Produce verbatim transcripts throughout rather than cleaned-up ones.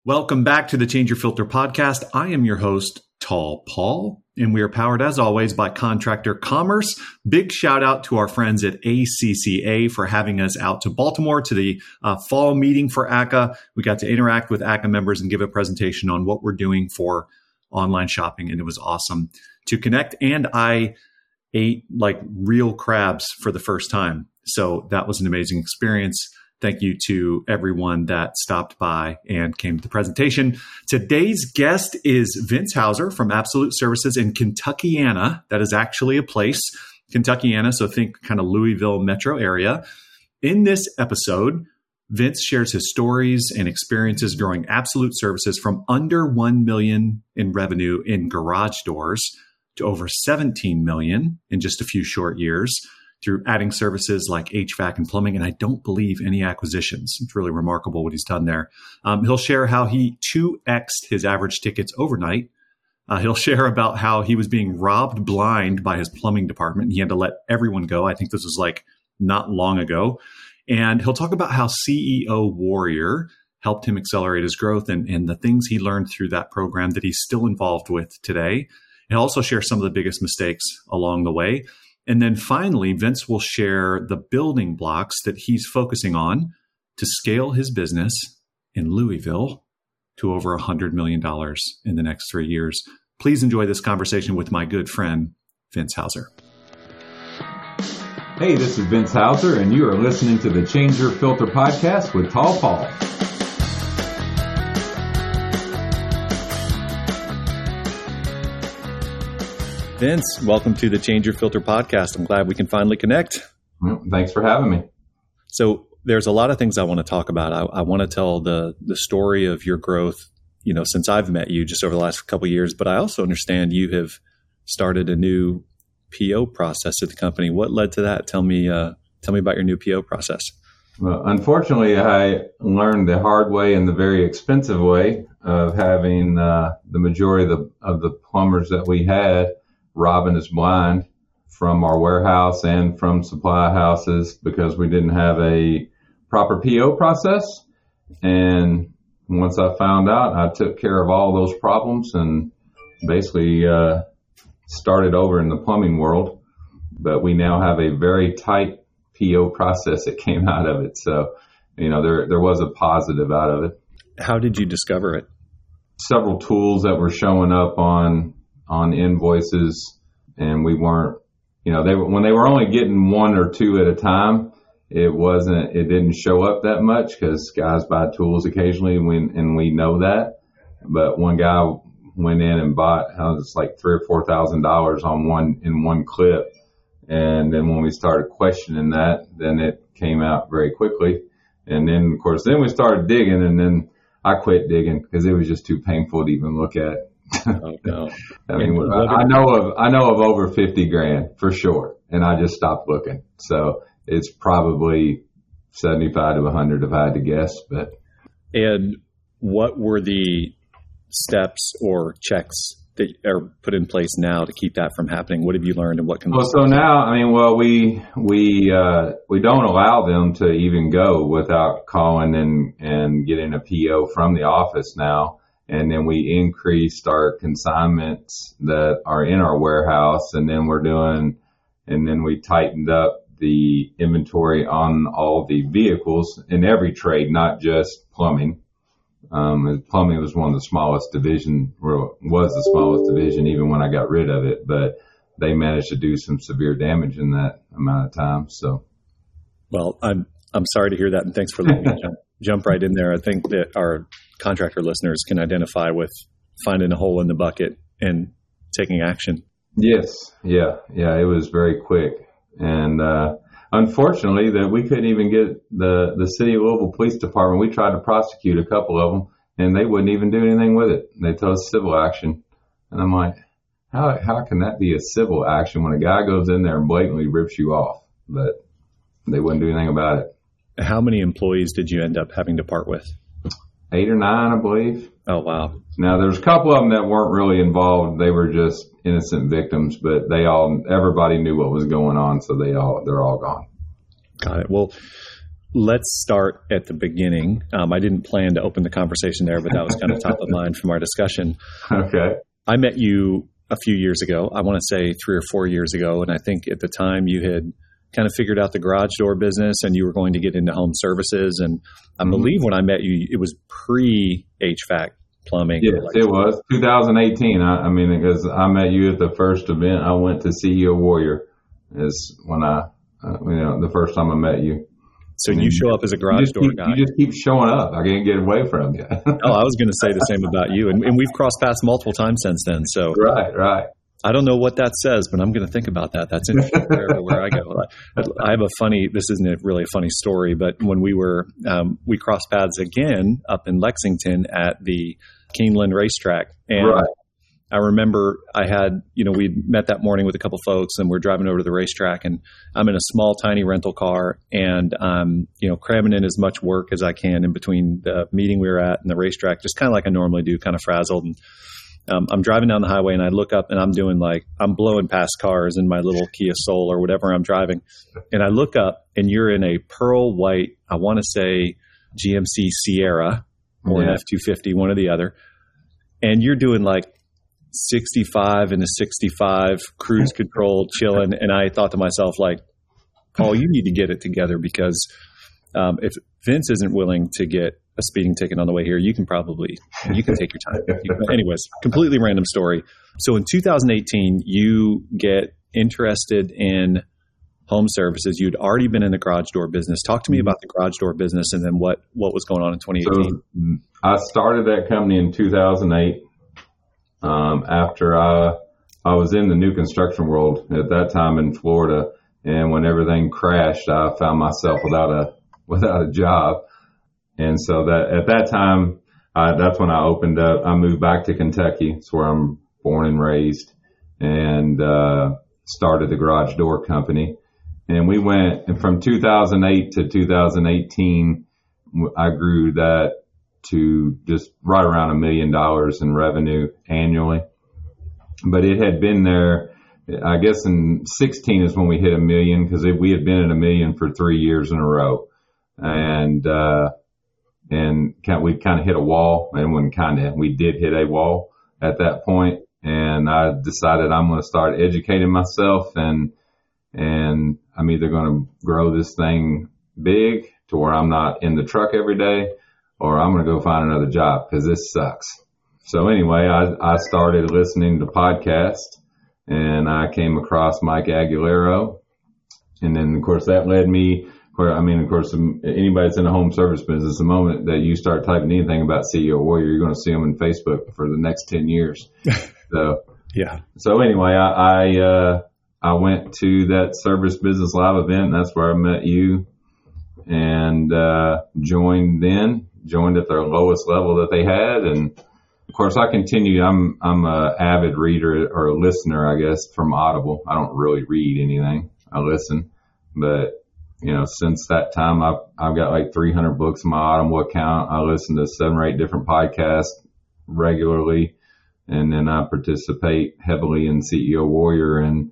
Welcome back to the Change Your Filter podcast. I am your host, Tall Paul, and we are powered as always by Contractor Commerce. Big shout out to our friends at A C C A for having us out to Baltimore to the uh, fall meeting for A C C A. We got to interact with A C C A members and give a presentation on what we're doing for online shopping, and it was awesome to connect. And I ate like real crabs for the first time. So that was an amazing experience. Thank you to everyone that stopped by and came to the presentation. Today's guest is Vince Hauser from Absolute Services in Kentuckiana. That is actually a place, Kentuckiana. So think kind of Louisville metro area. In this episode, Vince shares his stories and experiences growing Absolute Services from under one million dollars in revenue in garage doors to over seventeen million dollars in just a few short years, through adding services like H V A C and plumbing, and I don't believe any acquisitions. It's really remarkable what he's done there. Um, he'll share how he two X'd his average tickets overnight. Uh, he'll share about how he was being robbed blind by his plumbing department. He had to let everyone go. I think this was like not long ago. And he'll talk about how C E O Warrior helped him accelerate his growth and, and the things he learned through that program that he's still involved with today. He'll also share some of the biggest mistakes along the way. And then finally, Vince will share the building blocks that he's focusing on to scale his business in Louisville to over one hundred million dollars in the next three years. Please enjoy this conversation with my good friend, Vince Hauser. Hey, this is Vince Hauser, and you are listening to the Change Your Filter podcast with Tall Paul. Vince, welcome to the Change Your Filter podcast. I'm glad we can finally connect. Well, thanks for having me. So there's a lot of things I want to talk about. I, I want to tell the the story of your growth, you know, since I've met you just over the last couple of years. But I also understand you have started a new P O process at the company. What led to that? Tell me, uh, tell me about your new P O process. Well, unfortunately, I learned the hard way and the very expensive way of having uh, the majority of the of the plumbers that we had robbing us blind from our warehouse and from supply houses because we didn't have a proper P O process. And once I found out, I took care of all those problems and basically uh, started over in the plumbing world. But we now have a very tight P O process that came out of it. So, you know, there there was a positive out of it. How did you discover it? Several tools that were showing up on on invoices, and we weren't, you know, they were, when they were only getting one or two at a time, it wasn't, it didn't show up that much because guys buy tools occasionally, and we, and we know that. But one guy went in and bought, it was like three or four thousand dollars on one in one clip, and then when we started questioning that, then it came out very quickly, and then of course then we started digging, and then I quit digging because it was just too painful to even look at. Oh, no. I mean, I know of I know of over fifty grand for sure, and I just stopped looking. So it's probably seventy-five to a hundred if I had to guess. But and what were the steps or checks that are put in place now to keep that from happening? What have you learned, and what can? Well, so now, I mean, well, we we uh, we don't allow them to even go without calling and and getting a P O from the office now. And then we increased our consignments that are in our warehouse, and then we're doing, and then we tightened up the inventory on all the vehicles in every trade, not just plumbing. Um, plumbing was one of the smallest division, was the smallest division even when I got rid of it, but they managed to do some severe damage in that amount of time. So, well, I'm I'm sorry to hear that, and thanks for letting me jump, jump right in there. I think that our contractor listeners can identify with finding a hole in the bucket and taking action. Yes. Yeah. Yeah. It was very quick. And, uh, unfortunately that we couldn't even get the, the city of Louisville Police Department. We tried to prosecute a couple of them and they wouldn't even do anything with it. They told us civil action. And I'm like, how, how can that be a civil action when a guy goes in there and blatantly rips you off? But they wouldn't do anything about it. How many employees did you end up having to part with? Eight or nine, I believe. Oh, wow. Now, there's a couple of them that weren't really involved. They were just innocent victims, but they all, everybody knew what was going on, so they all, they're all gone. Got it. Well, let's start at the beginning. Um, I didn't plan to open the conversation there, but that was kind of top of mind from our discussion. Okay. I met you a few years ago. I want to say three or four years ago. And I think at the time you had kind of figured out the garage door business and you were going to get into home services. And I mm-hmm. believe when I met you, it was pre-H V A C plumbing. Yes, it was two thousand eighteen. I, I mean, because I met you at the first event I went to, C E O Warrior, is when I, uh, you know, the first time I met you. So you show up as a garage door keep, guy. You just keep showing up. I can't get away from you. Oh, I was going to say the same about you. And, and we've crossed paths multiple times since then. So Right, right. I don't know what that says, but I'm going to think about that. That's interesting wherever where I go. I have a funny, this isn't really a funny story, but when we were, um, we crossed paths again up in Lexington at the Keeneland racetrack. And right. I remember I had, you know, we met that morning with a couple folks and we're driving over to the racetrack and I'm in a small, tiny rental car and I'm, you know, cramming in as much work as I can in between the meeting we were at and the racetrack, just kind of like I normally do, kind of frazzled. And um, I'm driving down the highway and I look up and I'm doing like, I'm blowing past cars in my little Kia Soul or whatever I'm driving. And I look up and you're in a pearl white, I want to say G M C Sierra or yeah. an F two fifty, one or the other. And you're doing like sixty-five and a sixty-five cruise control chilling. And I thought to myself, like, Paul, you need to get it together because um, if Vince isn't willing to get a speeding ticket on the way here, you can probably, you can take your time. You can, anyways, completely random story. So in two thousand eighteen, you get interested in home services. You'd already been in the garage door business. Talk to me about the garage door business and then what, what was going on in twenty eighteen. So I started that company in two thousand eight. Um, after I, I was in the new construction world at that time in Florida, and when everything crashed, I found myself without a without a job, and so that at that time, I, that's when I opened up. I moved back to Kentucky. It's where I'm born and raised, and uh, started the garage door company. And we went and from two thousand eight to two thousand eighteen. I grew that to just right around a million dollars in revenue annually. But it had been there, I guess in sixteen is when we hit a million because we had been at a million for three years in a row. And, uh, and we kind of hit a wall and when kind of, we did hit a wall at that point. And I decided I'm going to start educating myself and, and I'm either going to grow this thing big to where I'm not in the truck every day, or I'm going to go find another job because this sucks. So anyway, I, I started listening to podcasts and I came across Mike Aguilera. And then, of course, that led me, I mean, of course, anybody that's in the home service business, the moment that you start typing anything about C E O Warrior, you're going to see them in Facebook for the next ten years. So, yeah. So anyway, I, I, uh, I went to that Service Business Live event. And that's where I met you and, uh, joined then. Joined at their lowest level that they had. And of course I continued, I'm, I'm a avid reader or a listener, I guess, from Audible. I don't really read anything. I listen, but you know, since that time, I've, I've got like three hundred books in my Audible account. I listen to seven or eight different podcasts regularly. And then I participate heavily in C E O Warrior. And,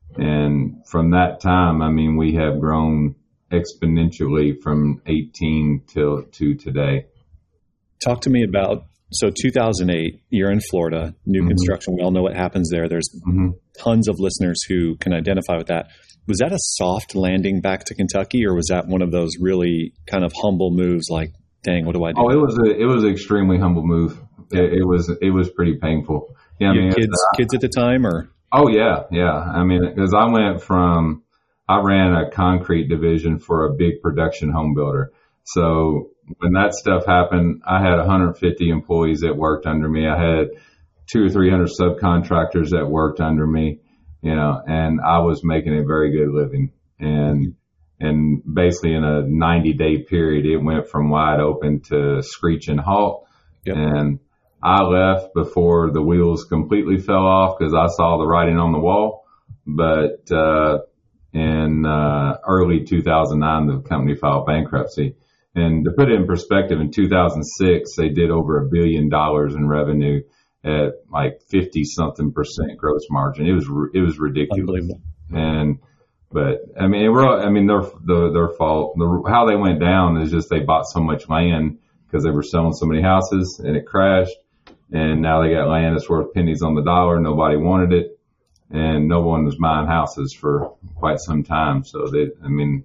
and from that time, I mean, we have grown exponentially from eighteen till to today. Talk to me about, so two thousand eight, you're in Florida, new mm-hmm. construction. We all know what happens there. There's mm-hmm. tons of listeners who can identify with that. Was that a soft landing back to Kentucky, or was that one of those really kind of humble moves like, dang, what do I do? Oh, it was a, it was an extremely humble move. It, it was, it was pretty painful. Yeah. You I mean, kids, uh, kids at the time or? Oh yeah. Yeah. I mean, cause I went from, I ran a concrete division for a big production home builder. So when that stuff happened, I had one hundred fifty employees that worked under me. I had two or three hundred subcontractors that worked under me, you know, and I was making a very good living. And, and basically in a ninety day period, it went from wide open to screech and halt. Yep. And I left before the wheels completely fell off because I saw the writing on the wall. But, uh, in uh, early two thousand nine, the company filed bankruptcy. And to put it in perspective, in two thousand six, they did over a billion dollars in revenue at like fifty something percent gross margin. It was it was ridiculous. And But I mean, we're, I mean, their, their, their fault. The, how they went down is just they bought so much land because they were selling so many houses and it crashed. And now they got land that's worth pennies on the dollar. Nobody wanted it. And no one was buying houses for quite some time. So they, I mean,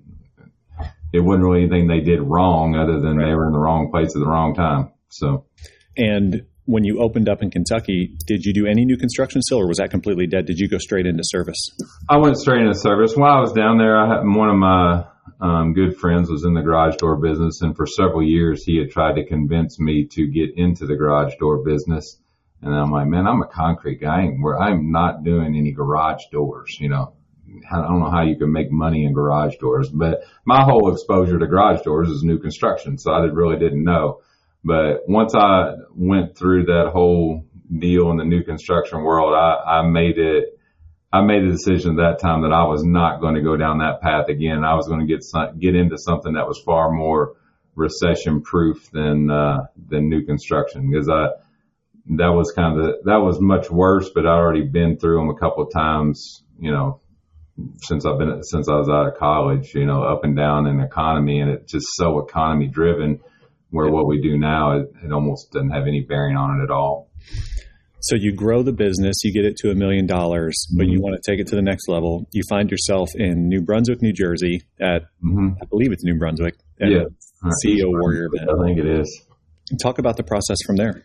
it wasn't really anything they did wrong other than right. They were in the wrong place at the wrong time. So, and when you opened up in Kentucky, did you do any new construction still, or was that completely dead? Did you go straight into service? I went straight into service. While I was down there, I had, one of my um, good friends was in the garage door business, and for several years he had tried to convince me to get into the garage door business. And I'm like, man, I'm a concrete guy. Where I'm not doing any garage doors. You know, I don't know how you can make money in garage doors, but my whole exposure to garage doors is new construction, so I really didn't know. But once I went through that whole deal in the new construction world, I, I made it, I made a decision at that time that I was not going to go down that path again. I was going to get some, get into something that was far more recession proof than, uh, than new construction, because I, that was kind of, that was much worse, but I'd already been through them a couple of times, you know, since I've been, since I was out of college, you know, up and down in the economy, and it's just so economy driven. Where what we do now, it, it almost doesn't have any bearing on it at all. So you grow the business, you get it to a million dollars, but mm-hmm. you want to take it to the next level. You find yourself in New Brunswick, New Jersey at, mm-hmm. I believe it's New Brunswick, at yeah. a C E O Warrior event. I think it is. Talk about the process from there.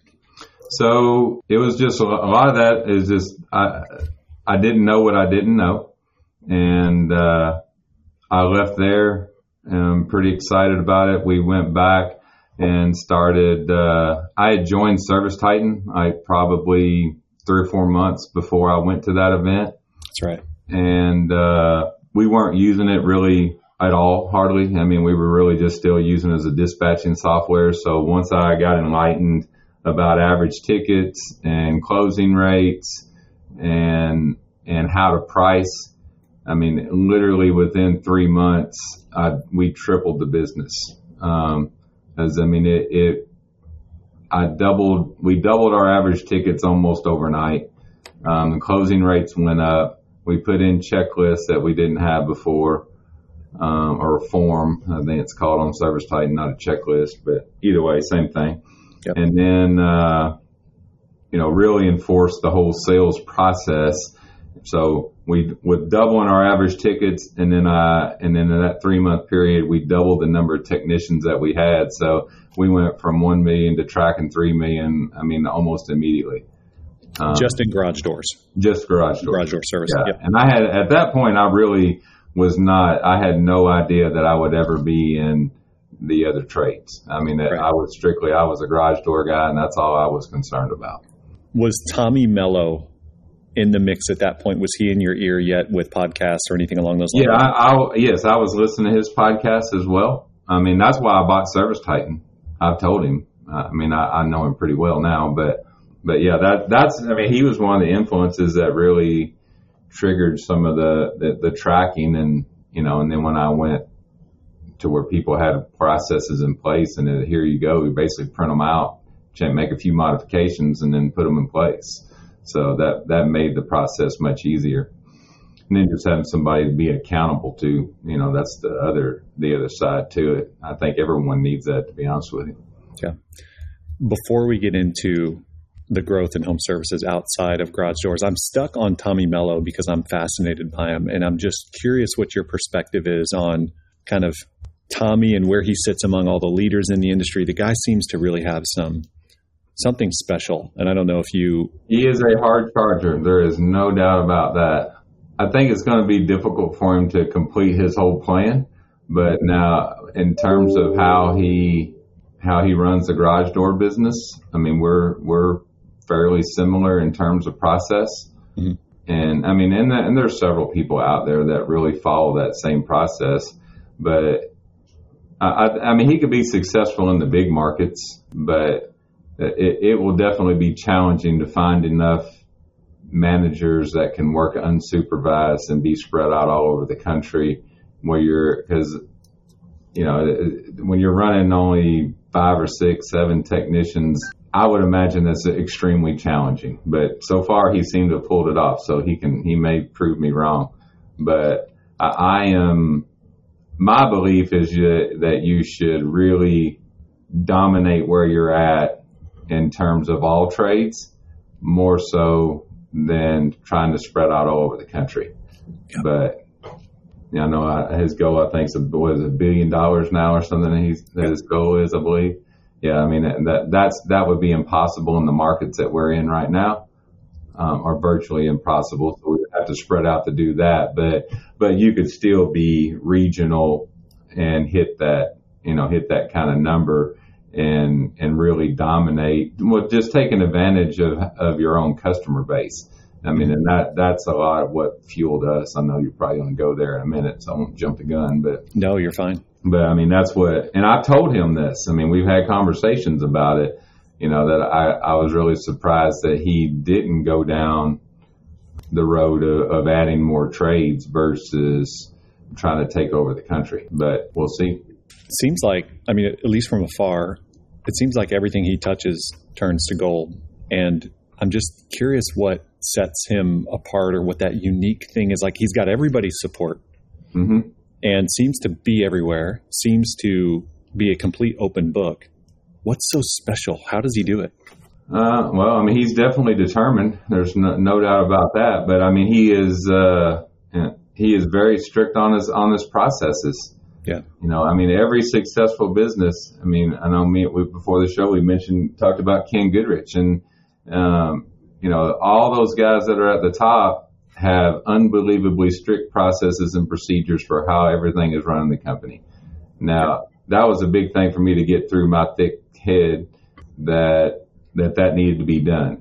So it was just, a lot of that is just, I, I didn't know what I didn't know. And uh, I left there and I'm pretty excited about it. We went back and started, uh, I had joined Service Titan, I probably three or four months before I went to that event. That's right. And, uh, we weren't using it really at all, hardly. I mean, we were really just still using it as a dispatching software. So once I got enlightened about average tickets and closing rates and, and how to price, I mean, literally within three months, I, we tripled the business. Um, As I mean, it, it, I doubled, we doubled our average tickets almost overnight. Um, the closing rates went up. We put in checklists that we didn't have before, um, or a form. I think it's called on Service Titan, not a checklist, but either way, same thing. Yep. And then, uh, you know, really enforce the whole sales process. So we, with doubling our average tickets, and then, uh, and then in that three month period, we doubled the number of technicians that we had. So we went from one million to tracking three million, I mean, almost immediately. Um, just in garage doors. Just garage doors. Garage door service. Yeah. Yep. And I had, at that point, I really was not, I had no idea that I would ever be in the other trades. I mean, right. I was strictly, I was a garage door guy, and that's all I was concerned about. Was Tommy Mello in the mix at that point? Was he in your ear yet with podcasts or anything along those lines? Yeah, I, I, yes, I was listening to his podcast as well. I mean, that's why I bought Service Titan. I've told him. I mean, I, I know him pretty well now, but, but yeah, that, that's, I mean, he was one of the influences that really triggered some of the, the, the tracking, and, you know, and then when I went to where people had processes in place, and then here you go, we basically print them out, make a few modifications, and then put them in place. So that, that made the process much easier. And then just having somebody to be accountable to, you know, that's the other, the other side to it. I think everyone needs that, to be honest with you. Yeah. Before we get into the growth in home services outside of garage doors, I'm stuck on Tommy Mello because I'm fascinated by him. And I'm just curious what your perspective is on kind of Tommy and where he sits among all the leaders in the industry. The guy seems to really have some something special. And I don't know if you... He is a hard charger. There is no doubt about that. I think it's going to be difficult for him to complete his whole plan. But now, in terms of how he how he runs the garage door business, I mean, we're we're fairly similar in terms of process. Mm-hmm. And I mean, and, the, and there's several people out there that really follow that same process. But I, I mean, he could be successful in the big markets, but It, it will definitely be challenging to find enough managers that can work unsupervised and be spread out all over the country, where you're, because, you know, when you're running only five or six, seven technicians, I would imagine that's extremely challenging. But so far he seemed to have pulled it off, so he can, he may prove me wrong. But I, I am, my belief is you, that you should really dominate where you're at in terms of all trades, more so than trying to spread out all over the country. Yeah. But yeah, I know his goal, I think, is what is it, a billion dollars now or something that he's, that his goal is, I believe. Yeah, I mean, that that's that would be impossible in the markets that we're in right now, um, or virtually impossible. So we would have to spread out to do that. But but you could still be regional and hit that, you know, hit that kind of number and and really dominate with just taking advantage of of your own customer base. I mean, and that that's a lot of what fueled us. I know you're probably going to go there in a minute, so I won't jump the gun. But no, you're fine. But I mean, that's what, and I told him this. I mean, we've had conversations about it, you know, that I, I was really surprised that he didn't go down the road of, of adding more trades versus trying to take over the country. But we'll see. Seems like, I mean, at least from afar, it seems like everything he touches turns to gold. And I'm just curious what sets him apart or what that unique thing is. Like, he's got everybody's support. Mm-hmm. And seems to be everywhere, seems to be a complete open book. What's so special? How does he do it? Uh, well, I mean, he's definitely determined. There's no, no doubt about that. But I mean, he is uh, he is very strict on his on his processes. Yeah. You know, I mean, every successful business. I mean, I know me we, before the show we mentioned talked about Ken Goodrich, and um, you know, all those guys that are at the top have unbelievably strict processes and procedures for how everything is run in the company. Now, that was a big thing for me to get through my thick head that that that needed to be done,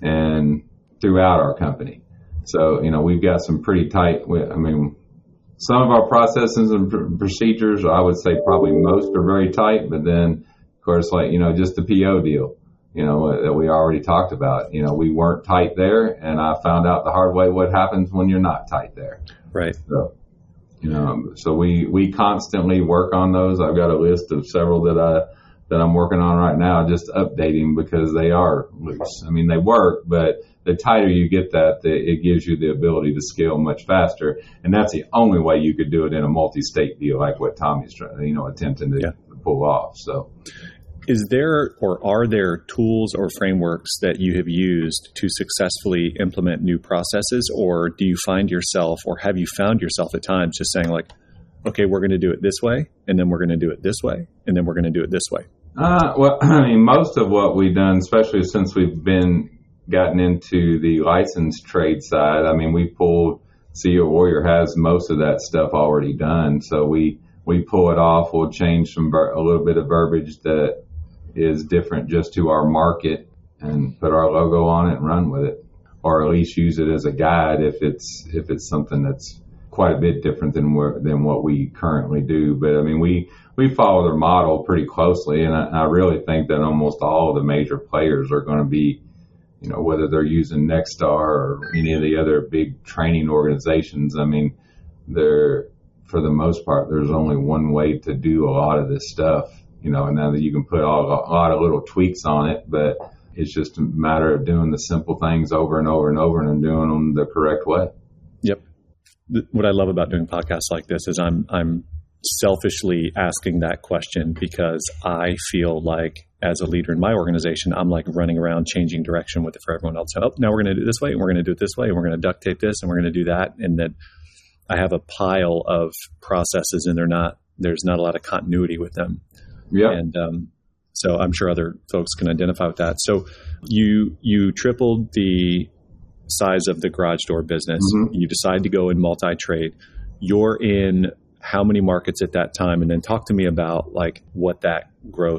and throughout our company. So, you know, we've got some pretty tight, I mean, some of our processes and pr- procedures, I would say probably most are very tight, but then, of course, like, you know, just the P O deal. You know, that we already talked about. You know, we weren't tight there, and I found out the hard way what happens when you're not tight there. Right. So, you know, so we, we constantly work on those. I've got a list of several that I that I'm working on right now, just updating because they are loose. I mean, they work, but the tighter you get that, the, it gives you the ability to scale much faster, and that's the only way you could do it in a multi-state deal like what Tommy's trying, you know, attempting to yeah. pull off. So. Is there or are there tools or frameworks that you have used to successfully implement new processes, or do you find yourself or have you found yourself at times just saying like, okay, we're going to do it this way, and then we're going to do it this way, and then we're going to do it this way? Uh, well, I mean, most of what we've done, especially since we've been gotten into the licensed trade side, I mean, we pulled, C E O Warrior has most of that stuff already done. So we, we pull it off. We'll change some, ver- a little bit of verbiage that is different just to our market and put our logo on it and run with it, or at least use it as a guide if it's if it's something that's quite a bit different than what than what we currently do. But I mean, we we follow their model pretty closely, and I, I really think that almost all of the major players are going to be, you know, whether they're using Nexstar or any of the other big training organizations. I mean, they're for the most part, there's only one way to do a lot of this stuff. You know, and now that you can put all, a lot of little tweaks on it, but it's just a matter of doing the simple things over and over and over and doing them the correct way. Yep. What I love about doing podcasts like this is I'm I'm selfishly asking that question because I feel like as a leader in my organization, I'm like running around changing direction with it for everyone else. Oh, now we're going to do it this way, and we're going to do it this way, and we're going to duct tape this, and we're going to do that, and then I have a pile of processes, and they're not there's not a lot of continuity with them. Yeah. And um, so I'm sure other folks can identify with that. So you you tripled the size of the garage door business. Mm-hmm. You decide to go in multi-trade. You're in how many markets at that time? And then talk to me about like what that growth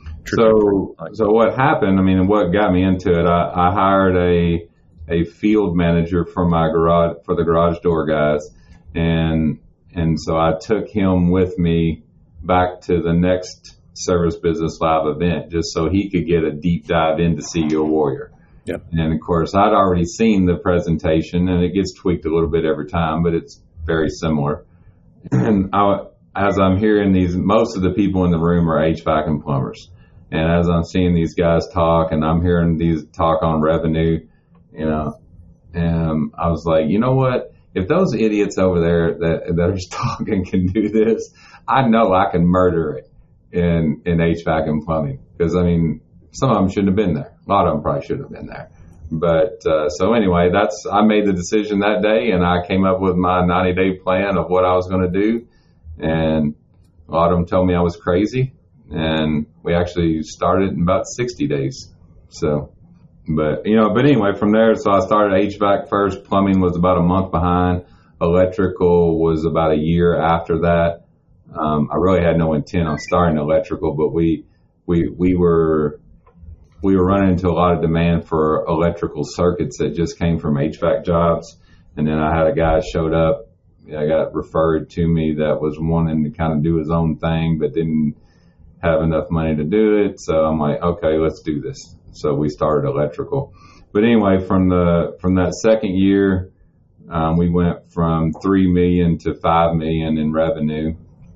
So, like. so what happened, I mean, what got me into it, I, I hired a a field manager for my garage, for the garage door guys. And and so I took him with me back to the next Service Business Live event just so he could get a deep dive into C E O Warrior. Yep. And of course, I'd already seen the presentation, and it gets tweaked a little bit every time, but it's very similar. And I, as I'm hearing these, most of the people in the room are H V A C and plumbers. And as I'm seeing these guys talk, and I'm hearing these talk on revenue, you know, and I was like, you know what? if those idiots over there that, that are talking can do this, I know I can murder it in, in H V A C and plumbing. Because, I mean, some of them shouldn't have been there. A lot of them probably should have been there. But, uh, so anyway, that's, I made the decision that day, and I came up with my ninety day plan of what I was going to do. And a lot of them told me I was crazy. And we actually started in about sixty days. So, but, you know, but anyway, from there, so I started H V A C first. Plumbing was about a month behind. Electrical was about a year after that. Um, I really had no intent on starting electrical, but we, we, we were, we were running into a lot of demand for electrical circuits that just came from H V A C jobs. And then I had a guy showed up. I got referred to me that was wanting to kind of do his own thing, but didn't have enough money to do it. So I'm like, okay, let's do this. So we started electrical. But anyway, from the, from that second year, um, we went from three million to five million in revenue.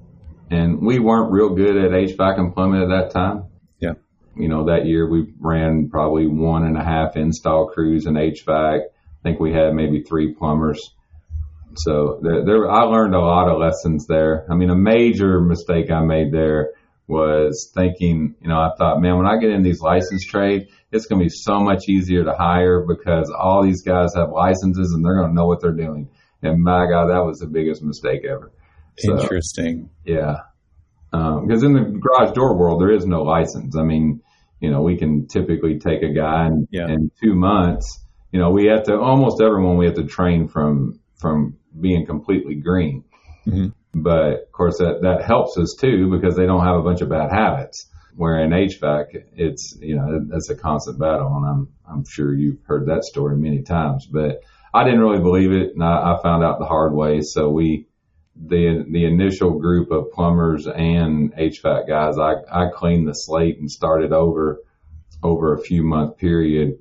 And we weren't real good at H V A C and plumbing at that time. Yeah. You know, that year we ran probably one and a half install crews in H V A C. I think we had maybe three plumbers. So there, there, I learned a lot of lessons there. I mean, a major mistake I made there was thinking, you know, I thought, man, when I get in these license trade, it's going to be so much easier to hire because all these guys have licenses and they're going to know what they're doing. And my God, that was the biggest mistake ever. So, interesting. Yeah. Um, because in the garage door world, there is no license. I mean, you know, we can typically take a guy and yeah. in two months, you know, we have to, almost everyone we have to train from, from being completely green. Mm-hmm. But of course that, that helps us too, because they don't have a bunch of bad habits. Where in H V A C, it's, you know, that's a constant battle. And I'm, I'm sure you've heard that story many times, but I didn't really believe it. And I, I found out the hard way. So we, the, the initial group of plumbers and H V A C guys, I, I cleaned the slate and started over, over a few month period.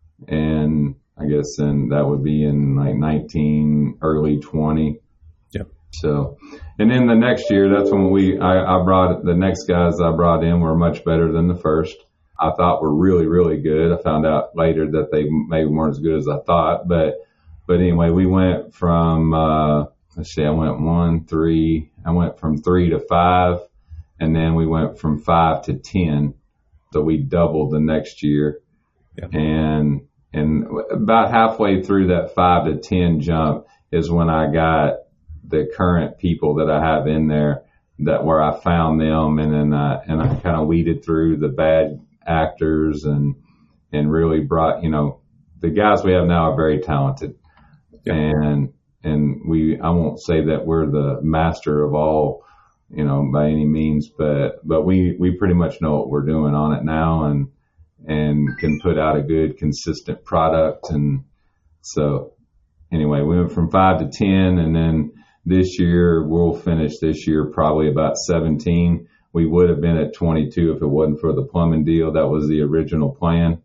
And I guess, and that would be in like nineteen, early twenty. Yep. So, and then the next year, that's when we, I, I brought, the next guys I brought in were much better than the first. I thought were really, really good. I found out later that they maybe weren't as good as I thought. But, but anyway, we went from, uh, let's see, I went one, three, I went from three to five, and then we went from five to ten. So we doubled the next year. Yep. And, and about halfway through that five to ten jump is when I got the current people that I have in there, that where I found them, and then I, and I kind of weeded through the bad actors and, and really brought, you know, the guys we have now are very talented. Yeah. And, and we, I won't say that we're the master of all, you know, by any means, but, but we, we pretty much know what we're doing on it now, and, and can put out a good, consistent product. And so anyway, we went from five to ten, and then this year, we'll finish this year probably about seventeen. We would have been at twenty-two if it wasn't for the plumbing deal. That was the original plan.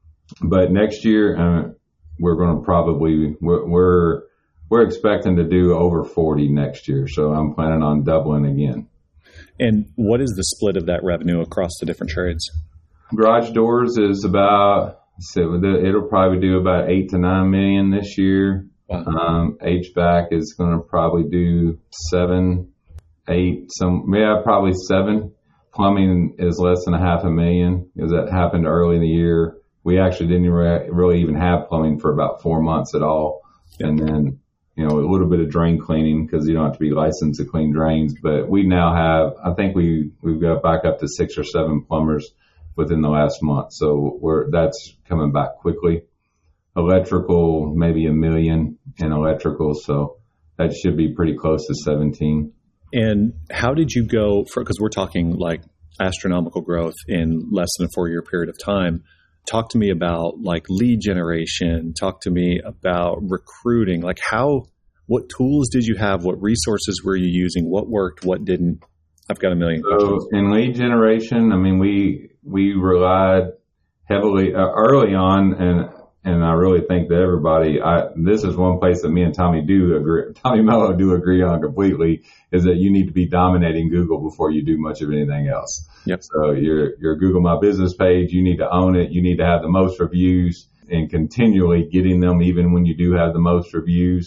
But next year, uh, we're going to probably, we're, we're, we're expecting to do over forty next year. So I'm planning on doubling again. And what is the split of that revenue across the different trades? Garage doors is about, so it'll probably do about eight to nine million this year. Wow. Um, H V A C is going to probably do seven, eight, some, yeah, probably seven. Plumbing is less than a half a million, because that happened early in the year. We actually didn't re- really even have plumbing for about four months at all. Yeah. And then, you know, a little bit of drain cleaning, because you don't have to be licensed to clean drains. But we now have, I think we, we've got back up to six or seven plumbers within the last month. So we're, that's coming back quickly. Electrical, maybe a million in electrical. So that should be pretty close to seventeen. And how did you go for, because we're talking like astronomical growth in less than a four year period of time. Talk to me about like lead generation. Talk to me about recruiting. Like how, what tools did you have? What resources were you using? What worked? What didn't? I've got a million so questions. In lead generation, I mean, we, we relied heavily uh, early on, and And I really think that everybody, I, this is one place that me and Tommy do agree, Tommy Mello do agree on completely, is that you need to be dominating Google before you do much of anything else. Yep. So your, your Google My Business page, you need to own it. You need to have the most reviews and continually getting them even when you do have the most reviews.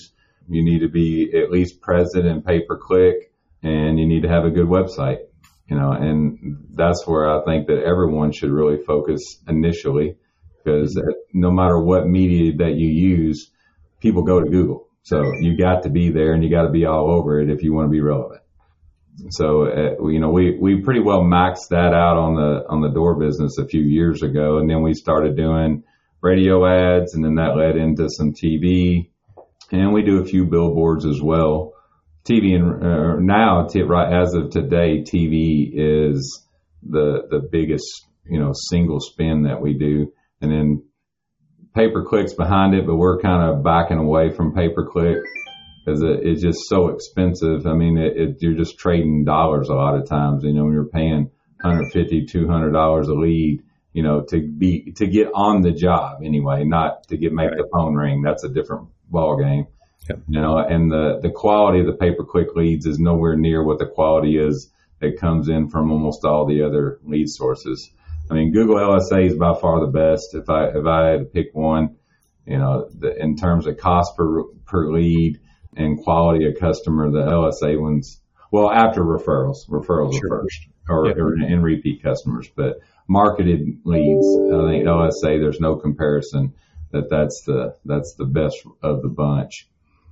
you need to be at least present in pay-per-click, and you need to have a good website. You know, and that's where I think that everyone should really focus initially, because no matter what media that you use, people go to Google. So you got to be there and you got to be all over it if you want to be relevant. So, uh, you know, we, we pretty well maxed that out on the, on the door business a few years ago. And then we started doing radio ads, and then that led into some T V, and we do a few billboards as well. T V and uh, now, t- right as of today, T V is the the biggest, you know, single spin that we do, and then pay per clicks behind it. But we're kind of backing away from pay per click because it, it's just so expensive. I mean, it, it, you're just trading dollars a lot of times. You know, when you're paying one hundred fifty dollars, two hundred dollars a lead, you know, to be to get on the job anyway, not to get make right. the phone ring. That's a different ball game. Yep. You know, and the, the quality of the pay-per-click leads is nowhere near what the quality is that comes in from almost all the other lead sources. I mean, Google L S A is by far the best. If I if I had to pick one, you know, the, in terms of cost per per lead and quality of customer, the L S A ones. Well, after referrals, referrals sure. are first, or, yep. or and repeat customers, but marketed leads, I think L S A, there's no comparison. That that's the that's the best of the bunch.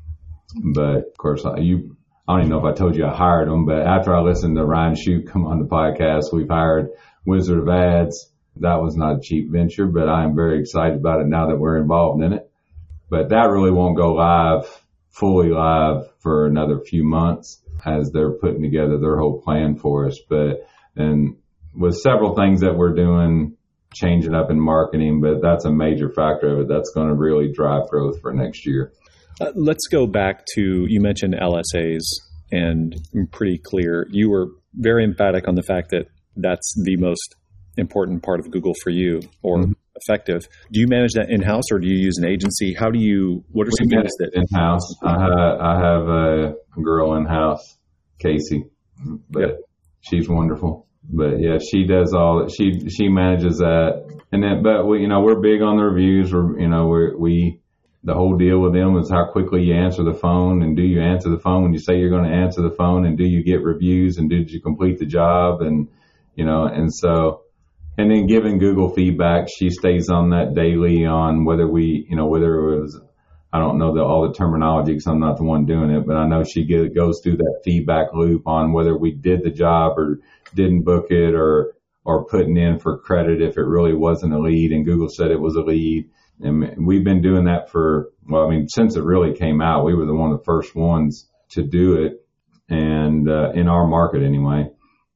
But of course, you, I don't even know if I told you I hired them, but after I listened to Ryan Shute come on the podcast, we've hired Wizard of Ads. That was not a cheap venture, but I am very excited about it now that we're involved in it. But that really won't go live, fully live, for another few months as they're putting together their whole plan for us. But, and with several things that we're doing, changing up in marketing, but that's a major factor of it. That's going to really drive growth for next year. Uh, let's go back to, you mentioned L S As, and I'm pretty clear. You were very emphatic on the fact that that's the most important part of Google for you, or mm-hmm. effective. Do you manage that in-house, or do you use an agency? How do you, what are some things that... In-house. I have, I have a girl in-house, Casey, but yep. she's wonderful. But yeah, she does all, she, she manages that. And then, but we, you know, we're big on the reviews. We're, you know, we're, we, the whole deal with them is how quickly you answer the phone, and do you answer the phone when you say you're going to answer the phone, and do you get reviews, and did you complete the job? And, you know, and so, and then giving Google feedback, she stays on that daily on whether we, you know, whether it was, I don't know the, all the terminology because I'm not the one doing it, but I know she get, goes through that feedback loop on whether we did the job or didn't book it, or, or putting in for credit if it really wasn't a lead and Google said it was a lead. And we've been doing that for, well, I mean, since it really came out, we were the one of the first ones to do it, and uh, in our market anyway.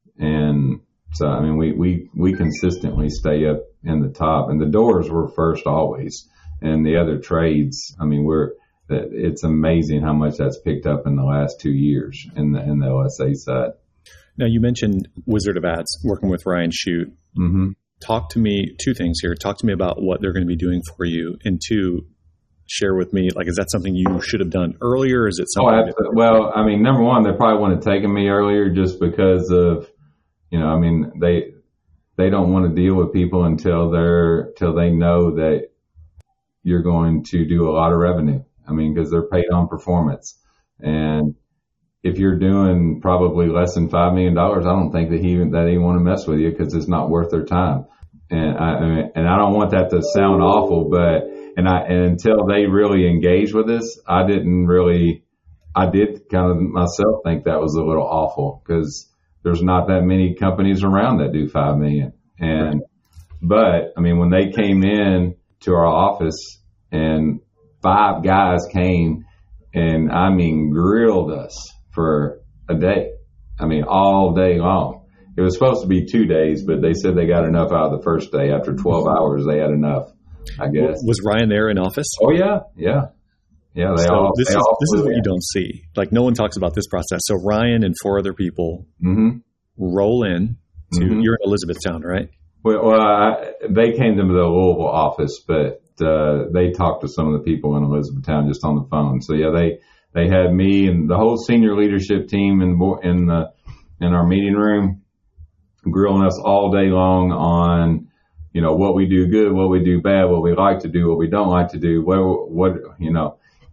And so, I mean, we, we, we consistently stay up in the top, and the doors were first always. And the other trades, I mean, we're, it's amazing how much that's picked up in the last two years in the, in the L S A side. Now, you mentioned Wizard of Ads, working with Ryan Shute. Mm-hmm. Talk to me, two things here. Talk to me about what they're going to be doing for you. And two, share with me, like, is that something you should have done earlier? Is it something? Oh, absolutely. Well, I mean, number one, they probably would have taken me earlier just because of, you know, I mean, they, they don't want to deal with people until they're, till they know that you're going to do a lot of revenue. I mean, because they're paid on performance. And if you're doing probably less than five million dollars, I don't think that he, that they want to mess with you because it's not worth their time. And I, and I don't want that to sound awful, but, and I, and until they really engage with us, I didn't really, I did kind of myself think that was a little awful because there's not that many companies around that do five million. And, but I mean, when they came in to our office and five guys came and I mean, grilled us for a day. I mean, all day long. It was supposed to be two days, but they said they got enough out of the first day. After twelve hours, they had enough, I guess. Was Ryan there in office? Oh, yeah. Yeah. Yeah. They so all, this they is, all this is what in. you don't see. Like, no one talks about this process. So Ryan and four other people mm-hmm. roll in to, mm-hmm. you're in Elizabethtown, right? Well, well I, they came to the Louisville office, but uh, they talked to some of the people in Elizabethtown just on the phone. So, yeah, they, they had me and the whole senior leadership team in, in, the, in our meeting room, grilling us all day long on, you know, what we do good, what we do bad, what we like to do, what we don't like to do, what, what, you know,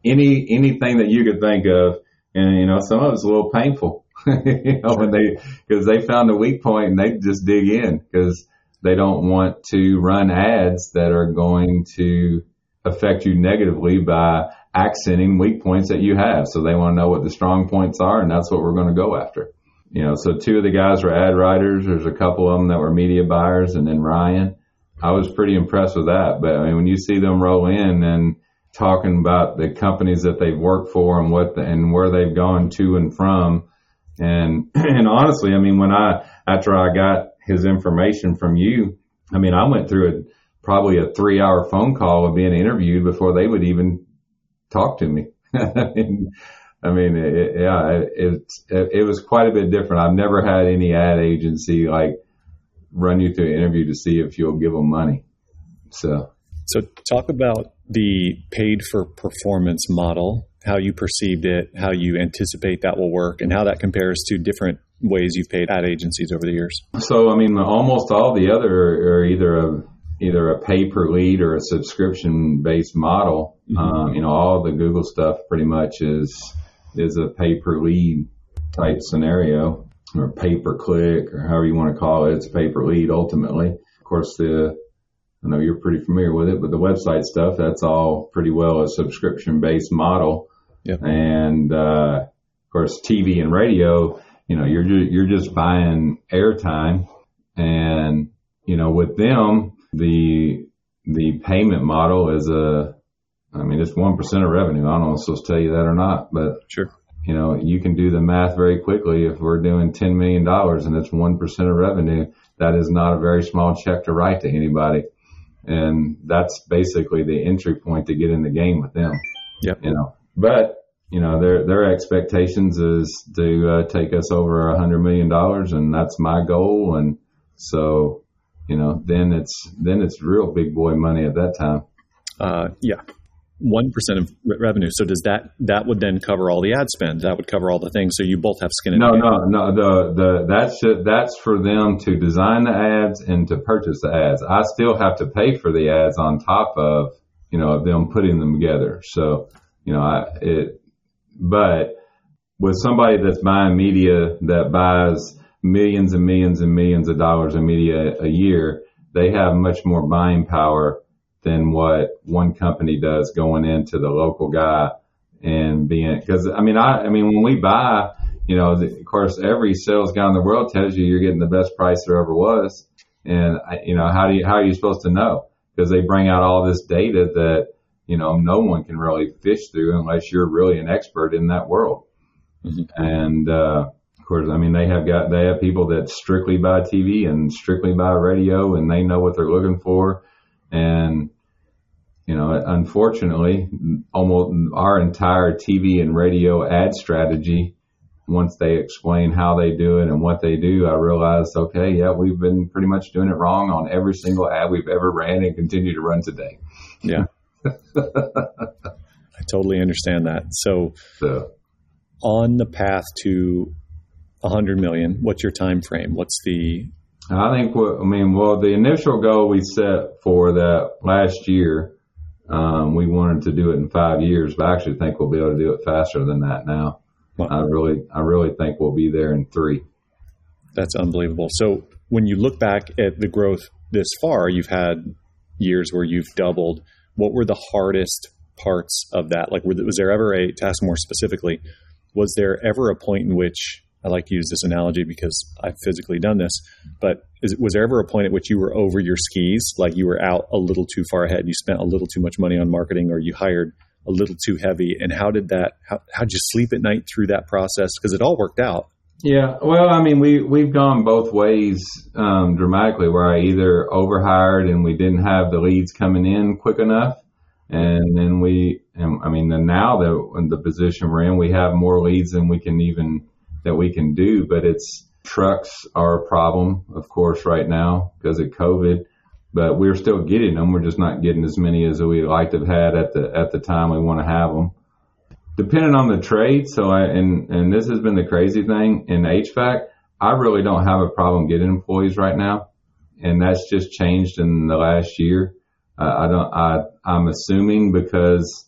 any anything that you could think of. And, you know, some of it's a little painful, you know, when they, because they found a weak point and they just dig in because they don't want to run ads that are going to affect you negatively by accenting weak points that you have. So they want to know what the strong points are, and that's what we're going to go after. You know, so two of the guys were ad writers. There's a couple of them that were media buyers, and then Ryan. I was pretty impressed with that. But I mean, when you see them roll in and talking about the companies that they've worked for and what the, and where they've gone to and from, and and honestly, I mean, when I after I got his information from you, I mean, I went through a probably a three hour phone call of being interviewed before they would even talk to me. I mean, it, yeah, it, it it was quite a bit different. I've never had any ad agency like run you through an interview to see if you'll give them money. So, so talk about the paid for performance model, how you perceived it, how you anticipate that will work, and how that compares to different ways you've paid ad agencies over the years. So, I mean, almost all the other are either a either a pay per lead or a subscription based model. Mm-hmm. Um, you know, all the Google stuff pretty much is is a pay per lead type scenario, or pay per click, or however you want to call it. It's pay per lead ultimately. Of course, the I know you're pretty familiar with it, but the website stuff, that's all pretty well a subscription based model. Yep. And uh, of course, T V and radio, you know, you're ju- you're just buying airtime, and you know, with them, the the payment model is a, I mean, it's one percent of revenue. I don't know if I'm supposed to tell you that or not, but sure. You know, you can do the math very quickly. If we're doing ten million dollars and it's one percent of revenue, that is not a very small check to write to anybody. And that's basically the entry point to get in the game with them. Yep. You know, but you know, their, their expectations is to uh, take us over a hundred million dollars, and that's my goal. And so, you know, then it's, then it's real big boy money at that time. Uh, yeah. one percent of re- revenue. So does that, that would then cover all the ad spend? That would cover all the things. So you both have skin in the No, game. no, no. The, the, that's, that's for them to design the ads and to purchase the ads. I still have to pay for the ads on top of, you know, of them putting them together. So, you know, I, it, but with somebody that's buying media that buys millions and millions and millions of dollars in media a year, they have much more buying power than what one company does going into the local guy and being, because I mean, I, I mean, when we buy, you know, the, of course, every sales guy in the world tells you you're getting the best price there ever was. And, you know, how do you, how are you supposed to know? Because they bring out all this data that, you know, no one can really fish through unless you're really an expert in that world. Mm-hmm. And, uh, of course, I mean, they have got, they have people that strictly buy T V and strictly buy radio, and they know what they're looking for. And, you know, unfortunately, almost our entire T V and radio ad strategy, once they explain how they do it and what they do, I realized, okay, yeah, we've been pretty much doing it wrong on every single ad we've ever ran and continue to run today. Yeah. I totally understand that. So, so on the path to a hundred million, what's your time frame? What's the, I think, what, I mean, well, the initial goal we set for that last year, um, we wanted to do it in five years, but I actually think we'll be able to do it faster than that now. Wow. I really, I really think we'll be there in three. That's unbelievable. So when you look back at the growth this far, you've had years where you've doubled. What were the hardest parts of that? Like, was there ever a, to ask more specifically, was there ever a point in which, I like to use this analogy because I've physically done this, but is, was there ever a point at which you were over your skis, like you were out a little too far ahead, you spent a little too much money on marketing, or you hired a little too heavy? And how did that, how, how'd you sleep at night through that process? Because it all worked out. Yeah, well, I mean, we, we've gone both ways um, dramatically, where I either overhired and we didn't have the leads coming in quick enough. And then we, and, I mean, then now that in the position we're in, we have more leads than we can even, that we can do. But it's, trucks are a problem, of course, right now because of COVID. But we're still getting them. We're just not getting as many as we'd like to have had at the at the time we want to have them. Depending on the trade, so I, and, and this has been the crazy thing, in H V A C, I really don't have a problem getting employees right now. And that's just changed in the last year. Uh, I don't, I, I'm assuming because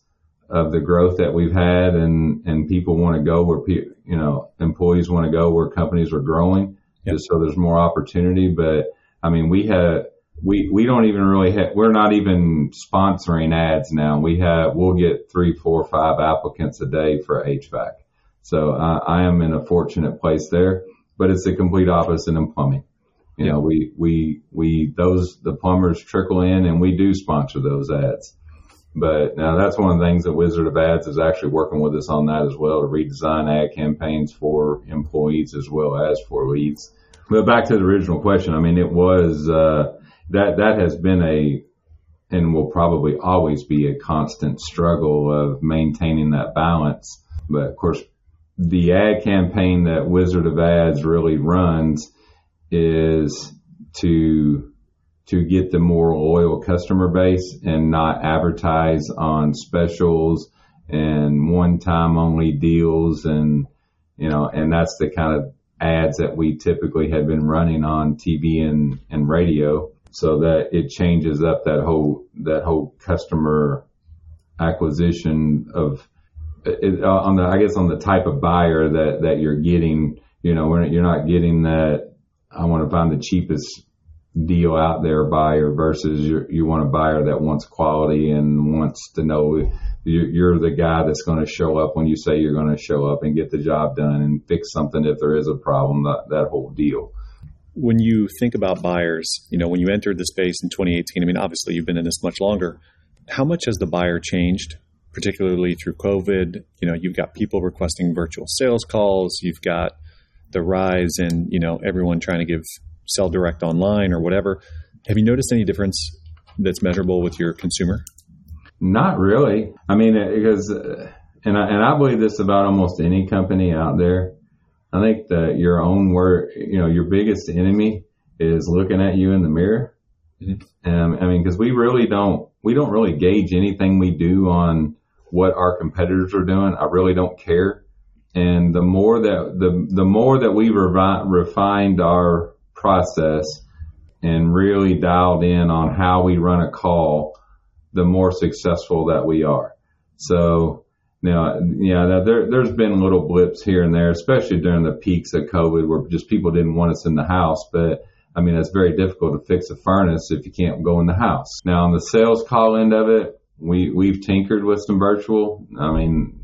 of the growth that we've had, and, and people want to go where, pe- you know, employees want to go where companies are growing, yep. just so there's more opportunity. But I mean, we have, we, we don't even really have, we're not even sponsoring ads now. We have, we'll get three, four, five applicants a day for H V A C. So uh, I am in a fortunate place there, but it's the complete opposite in plumbing. You know, we, we, we, those, the plumbers trickle in and we do sponsor those ads. But now that's one of the things that Wizard of Ads is actually working with us on that as well, to redesign ad campaigns for employees as well as for leads. But back to the original question, I mean, it was, uh, that, that has been a, and will probably always be a constant struggle of maintaining that balance. But of course, the ad campaign that Wizard of Ads really runs is to to get the more loyal customer base and not advertise on specials and one-time only deals, and you know, and that's the kind of ads that we typically had been running on T V and, and radio, so that it changes up that whole that whole customer acquisition of it, uh, on the I guess on the type of buyer that that you're getting. You know, when you're not getting that I want to find the cheapest deal out there buyer versus you you want a buyer that wants quality and wants to know you're the guy that's going to show up when you say you're going to show up and get the job done and fix something if there is a problem, that, that whole deal. When you think about buyers, you know, when you entered the space in twenty eighteen, I mean, obviously you've been in this much longer. How much has the buyer changed, particularly through COVID? You know, you've got people requesting virtual sales calls. You've got the rise in, you know, everyone trying to give sell direct online or whatever. Have you noticed any difference that's measurable with your consumer? Not really. I mean, because, and I, and I believe this about almost any company out there. I think that your own word, you know, your biggest enemy is looking at you in the mirror. Mm-hmm. Um, I mean, because we really don't, we don't really gauge anything we do on what our competitors are doing. I really don't care. And the more that the the more that we revi- refined our process and really dialed in on how we run a call, the more successful that we are. So now, yeah, there there's been little blips here and there, especially during the peaks of COVID, where just people didn't want us in the house. But I mean, it's very difficult to fix a furnace if you can't go in the house. Now, on the sales call end of it, we we've tinkered with some virtual. I mean.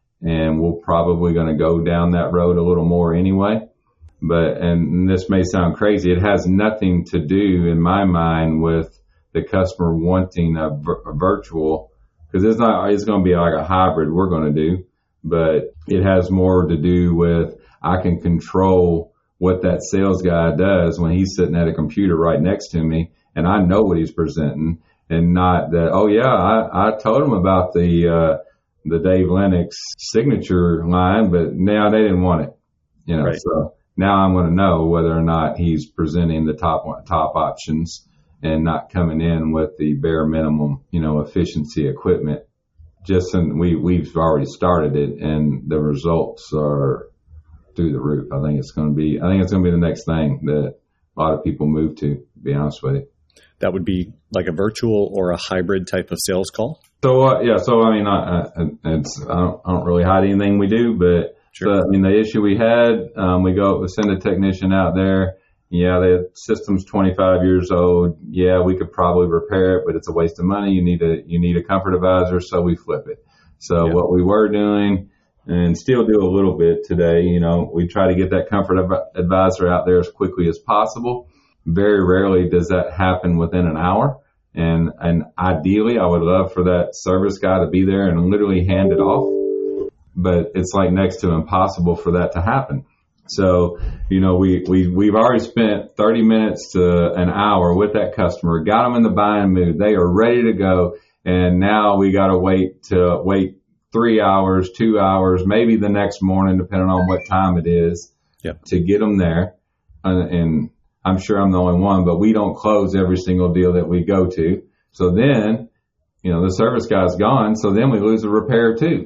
And we're probably going to go down that road a little more anyway. But, and this may sound crazy, it has nothing to do in my mind with the customer wanting a, a virtual, because it's not, it's going to be like a hybrid we're going to do, but it has more to do with I can control what that sales guy does when he's sitting at a computer right next to me, and I know what he's presenting, and not that, oh yeah, I, I told him about the, uh, the Dave Lennox signature line, but now they didn't want it, you know, right. So now I'm going to know whether or not he's presenting the top top options and not coming in with the bare minimum, you know, efficiency equipment. Just in, we, we've already started it, and the results are through the roof. I think it's going to be, I think it's going to be the next thing that a lot of people move to, to be honest with you. That would be like a virtual or a hybrid type of sales call? So, uh, yeah, so, I mean, I, I, it's, I don't, I don't really hide anything we do, but, sure. So, I mean, the issue we had, um, we go, we send a technician out there. Yeah, the system's twenty-five years old. Yeah, we could probably repair it, but it's a waste of money. You need a, you need a comfort advisor. So we flip it. So yeah. What we were doing, and still do a little bit today, you know, we try to get that comfort advisor out there as quickly as possible. Very rarely does that happen within an hour. And, and ideally, I would love for that service guy to be there and literally hand it off. But it's like next to impossible for that to happen. So, you know, we, we, we've already spent thirty minutes to an hour with that customer, got them in the buying mood. They are ready to go. And now we got to wait to wait three hours, two hours, maybe the next morning, depending on what time it is, yep. to get them there. And, and I'm sure I'm the only one, but we don't close every single deal that we go to. So then, you know, the service guy's gone. So then we lose a repair too.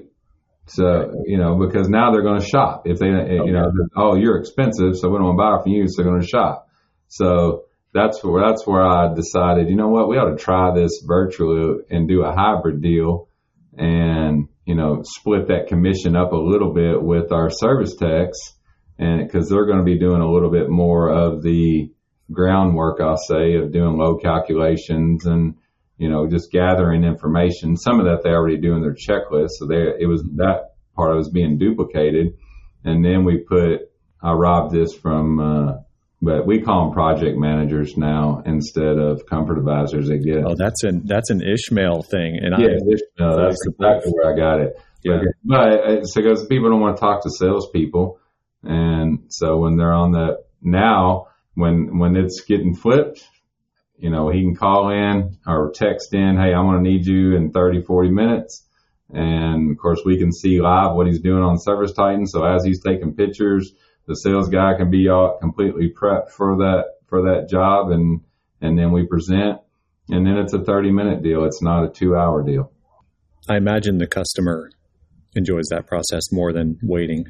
So, you know, because now they're going to shop. If they, okay. you know, oh, you're expensive, so we don't want to buy from you, so they're going to shop. So that's where, that's where I decided, you know what, we ought to try this virtually and do a hybrid deal and, you know, split that commission up a little bit with our service techs, and because they're going to be doing a little bit more of the groundwork, I'll say, of doing load calculations and, you know, just gathering information. Some of that they already do in their checklist. So they, it was that part of it was being duplicated. And then we put, I robbed this from, uh, but we call them project managers now instead of comfort advisors. They get, oh, that's an, that's an Ishmael thing. And yeah, I, Ishmael, that's exactly where I got it. Yeah. But it's because people don't want to talk to salespeople. And so when they're on the, now when, when it's getting flipped, you know, he can call in or text in, hey, I'm going to need you in thirty, forty minutes. And of course we can see live what he's doing on ServiceTitan. So as he's taking pictures, the sales guy can be all completely prepped for that, for that job. And, and then we present, and then it's a thirty minute deal. It's not a two hour deal. I imagine the customer enjoys that process more than waiting.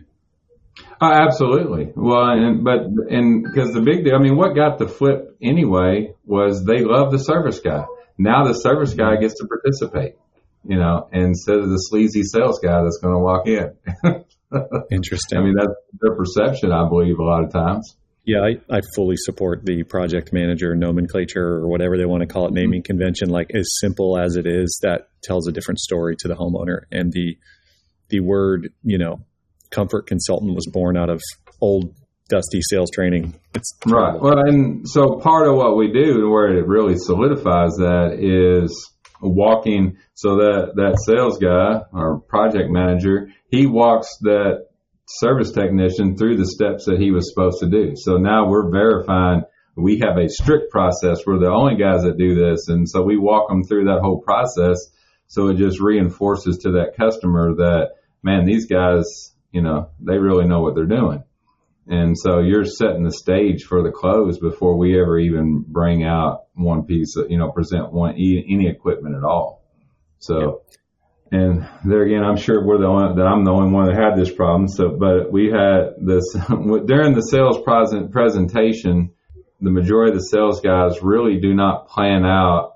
Oh, absolutely. Well, and, but, and because the big deal, I mean, what got the flip anyway was they love the service guy. Now the service guy gets to participate, you know, instead of the sleazy sales guy that's going to walk in. Interesting. I mean, that's their perception, I believe, a lot of times. Yeah, I, I fully support the project manager nomenclature or whatever they want to call it, naming mm-hmm. convention. Like as simple as it is, that tells a different story to the homeowner. And the the word, you know, comfort consultant was born out of old dusty sales training. It's right. Well, and so part of what we do, where it really solidifies that, is walking. So that that sales guy or project manager, he walks that service technician through the steps that he was supposed to do. So now we're verifying we have a strict process. We're the only guys that do this. And so we walk them through that whole process. So it just reinforces to that customer that, man, these guys, you know, they really know what they're doing. And so you're setting the stage for the close before we ever even bring out one piece of, you know, present one, any equipment at all. So, yeah. And there again, I'm sure we're the only, that I'm the only one that had this problem. So, but we had this during the sales present presentation, the majority of the sales guys really do not plan out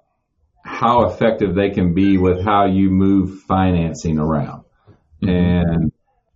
how effective they can be with how you move financing around. Mm-hmm. And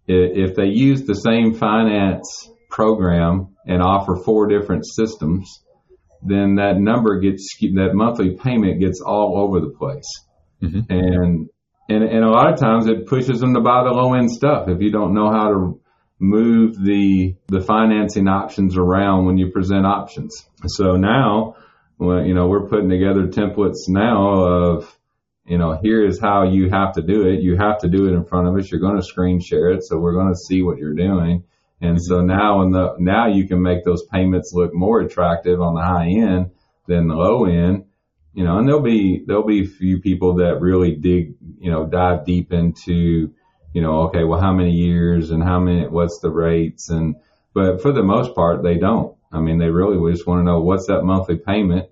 if they use the same finance program and offer four different systems, then that number gets, that monthly payment gets all over the place. Mm-hmm. And, and, and a lot of times it pushes them to buy the low end stuff if you don't know how to move the, the financing options around when you present options. So now, well, you know, we're putting together templates now of, you know, here is how you have to do it. You have to do it in front of us. You're going to screen share it. So we're going to see what you're doing. And so now in the, now you can make those payments look more attractive on the high end than the low end, you know, and there'll be, there'll be a few people that really dig, you know, dive deep into, you know, okay, well, how many years and how many, what's the rates? And, but for the most part, they don't. I mean, they really just want to know what's that monthly payment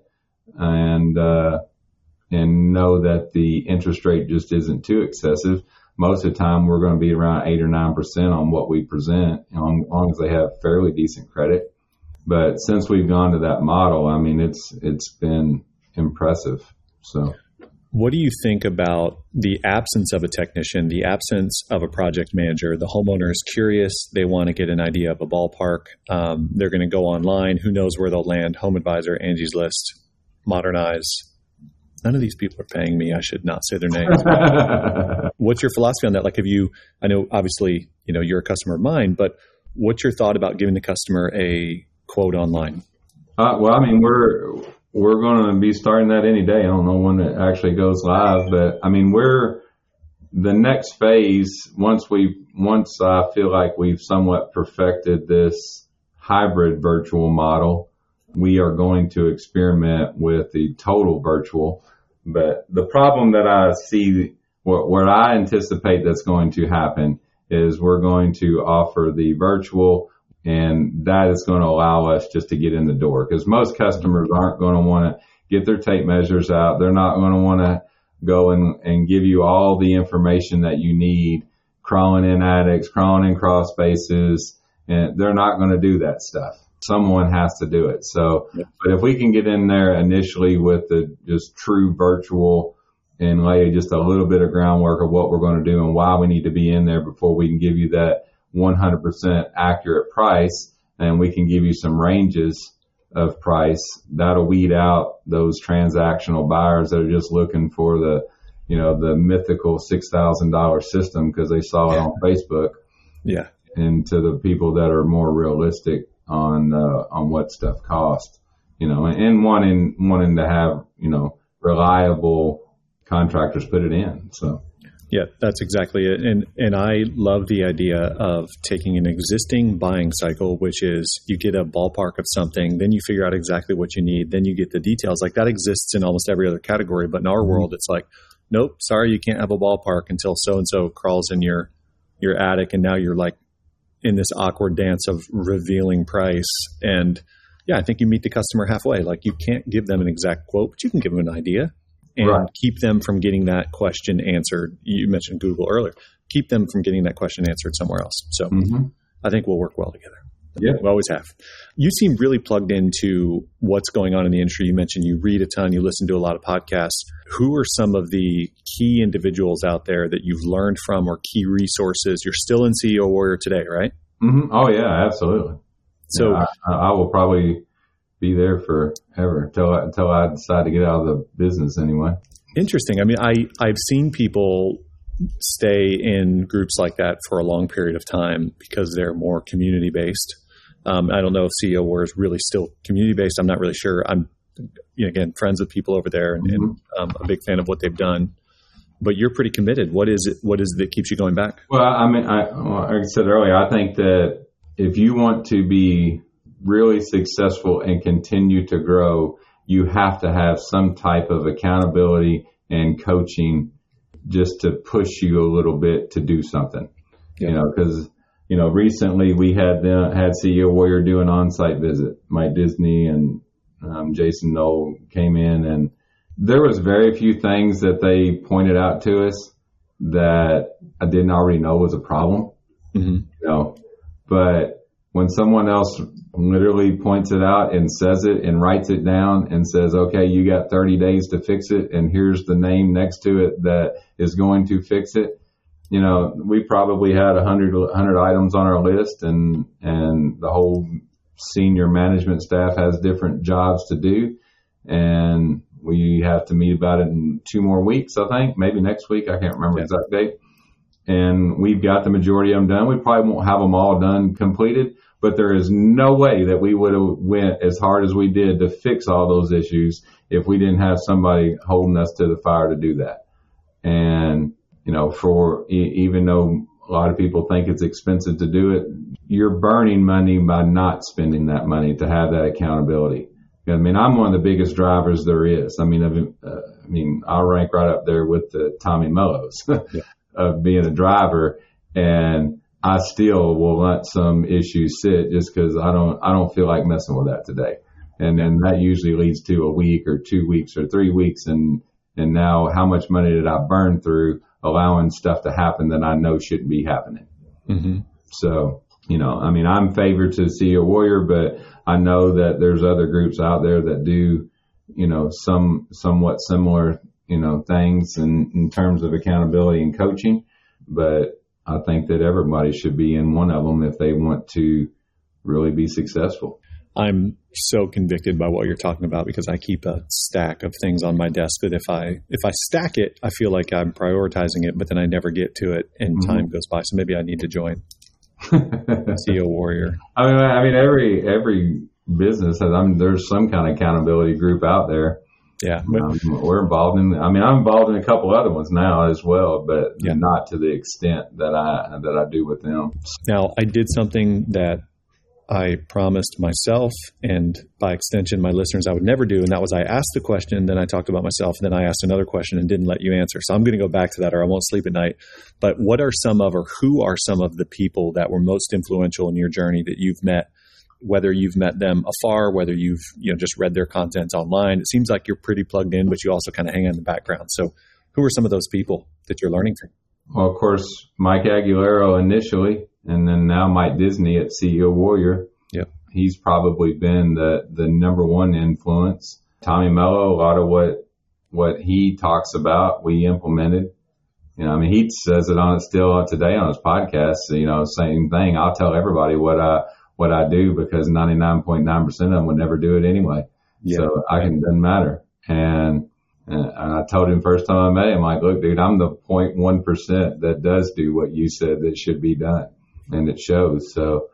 and, uh, and know that the interest rate just isn't too excessive. Most of the time, we're going to be around eight or nine percent on what we present, you know, as long as they have fairly decent credit. But since we've gone to that model, I mean, it's it's been impressive. So, what do you think about the absence of a technician, the absence of a project manager? The homeowner is curious; they want to get an idea of a ballpark. Um, they're going to go online. Who knows where they'll land? Home Advisor, Angie's List, Modernize. None of these people are paying me. I should not say their names. What's your philosophy on that? Like, have you, I know obviously, you know, you're a customer of mine, but what's your thought about giving the customer a quote online? Uh, well, I mean, we're, we're going to be starting that any day. I don't know when it actually goes live, but I mean, we're the next phase. Once we, once I feel like we've somewhat perfected this hybrid virtual model, we are going to experiment with the total virtual. But the problem that I see, what, what I anticipate that's going to happen is we're going to offer the virtual, and that is going to allow us just to get in the door, because most customers aren't going to want to get their tape measures out. They're not going to want to go and, and give you all the information that you need, crawling in attics, crawling in crawl spaces, and they're not going to do that stuff. Someone has to do it. So, but if we can get in there initially with the just true virtual and lay just a little bit of groundwork of what we're going to do and why we need to be in there before we can give you that one hundred percent accurate price, and we can give you some ranges of price. That'll weed out those transactional buyers that are just looking for the, you know, the mythical six thousand dollars system because they saw it on Facebook. Yeah. And to the people that are more realistic on, uh, on what stuff costs, you know, and, and wanting, wanting to have, you know, reliable contractors put it in. So. Yeah, that's exactly it. And and I love the idea of taking an existing buying cycle, which is you get a ballpark of something, then you figure out exactly what you need, then you get the details. Like that exists in almost every other category. But in our world, it's like, nope, sorry, you can't have a ballpark until so-and-so crawls in your your attic. And now you're like in this awkward dance of revealing price. And yeah, I think you meet the customer halfway. Like you can't give them an exact quote, but you can give them an idea. And right. keep them from getting that question answered. You mentioned Google earlier. Keep them from getting that question answered somewhere else. So mm-hmm. I think we'll work well together. Yeah. We always have. You seem really plugged into what's going on in the industry. You mentioned you read a ton, you listen to a lot of podcasts. Who are some of the key individuals out there that you've learned from or key resources? You're still in C E O Warrior today, right? Mm-hmm. Oh, yeah, absolutely. So yeah, I, I will probably be there forever until I, until I decide to get out of the business anyway. Interesting. I mean, I, I've seen people stay in groups like that for a long period of time because they're more community-based. Um, I don't know if C E O Warrior is really still community-based. I'm not really sure. I'm, you know, again, friends with people over there and, mm-hmm. and um, a big fan of what they've done. But you're pretty committed. What is it? What is it that keeps you going back? Well, I mean, I, like I said earlier, I think that if you want to be really successful and continue to grow, you have to have some type of accountability and coaching just to push you a little bit to do something. Yeah. You know, because, you know, recently we had the, had C E O Warrior do an on-site visit. Mike Disney and um, Jason Knoll came in, and there was very few things that they pointed out to us that I didn't already know was a problem. Mm-hmm. You know, but when someone else literally points it out and says it and writes it down and says, okay, you got thirty days to fix it, and here's the name next to it that is going to fix it. You know, we probably had a hundred, hundred items on our list, and, and the whole senior management staff has different jobs to do. And we have to meet about it in two more weeks, I think, maybe next week. I can't remember the exact date. And we've got the majority of them done. We probably won't have them all done completed, but there is no way that we would have went as hard as we did to fix all those issues if we didn't have somebody holding us to the fire to do that. And, you know, for even though a lot of people think it's expensive to do it, you're burning money by not spending that money to have that accountability. I mean, I'm one of the biggest drivers there is. I mean, I've, uh, I mean, I'll rank right up there with the Tommy Mellos. Yeah. Of being a driver, and I still will let some issues sit just because I don't I don't feel like messing with that today. And then that usually leads to a week or two weeks or three weeks, and and now how much money did I burn through allowing stuff to happen that I know shouldn't be happening? Mm-hmm. So, you know, I mean, I'm favored to C E O Warrior, but I know that there's other groups out there that do, you know, some somewhat similar, you know, things in, in terms of accountability and coaching. But I think that everybody should be in one of them if they want to really be successful. I'm so convicted by what you're talking about because I keep a stack of things on my desk that if I if I stack it, I feel like I'm prioritizing it, but then I never get to it and mm-hmm. time goes by. So maybe I need to join C E O Warrior. I mean, I mean, every every business has. I mean, there's some kind of accountability group out there. Yeah, um, we're involved in. I mean, I'm involved in a couple other ones now as well, but yeah. not to the extent that I that I do with them. Now, I did something that I promised myself, and by extension, my listeners, I would never do, and that was I asked the question, then I talked about myself, and then I asked another question and didn't let you answer. So I'm going to go back to that, or I won't sleep at night. But what are some of, or who are some of the people that were most influential in your journey that you've met? Whether you've met them afar, whether you've you know just read their content online, it seems like you're pretty plugged in, but you also kind of hang in the background. So, who are some of those people that you're learning from? Well, of course, Mike Aguilera initially, and then now Mike Disney at C E O Warrior. Yep, he's probably been the the number one influence. Tommy Mello, a lot of what what he talks about, we implemented. You know, I mean, he says it on it still today on his podcast. You know, same thing. I'll tell everybody what I what I do because ninety-nine point nine percent of them would never do it anyway. Yeah. So I can, it doesn't matter. And, and I told him first time I met him, like, look, dude, I'm the zero point one percent that does do what you said that should be done, and it shows. So,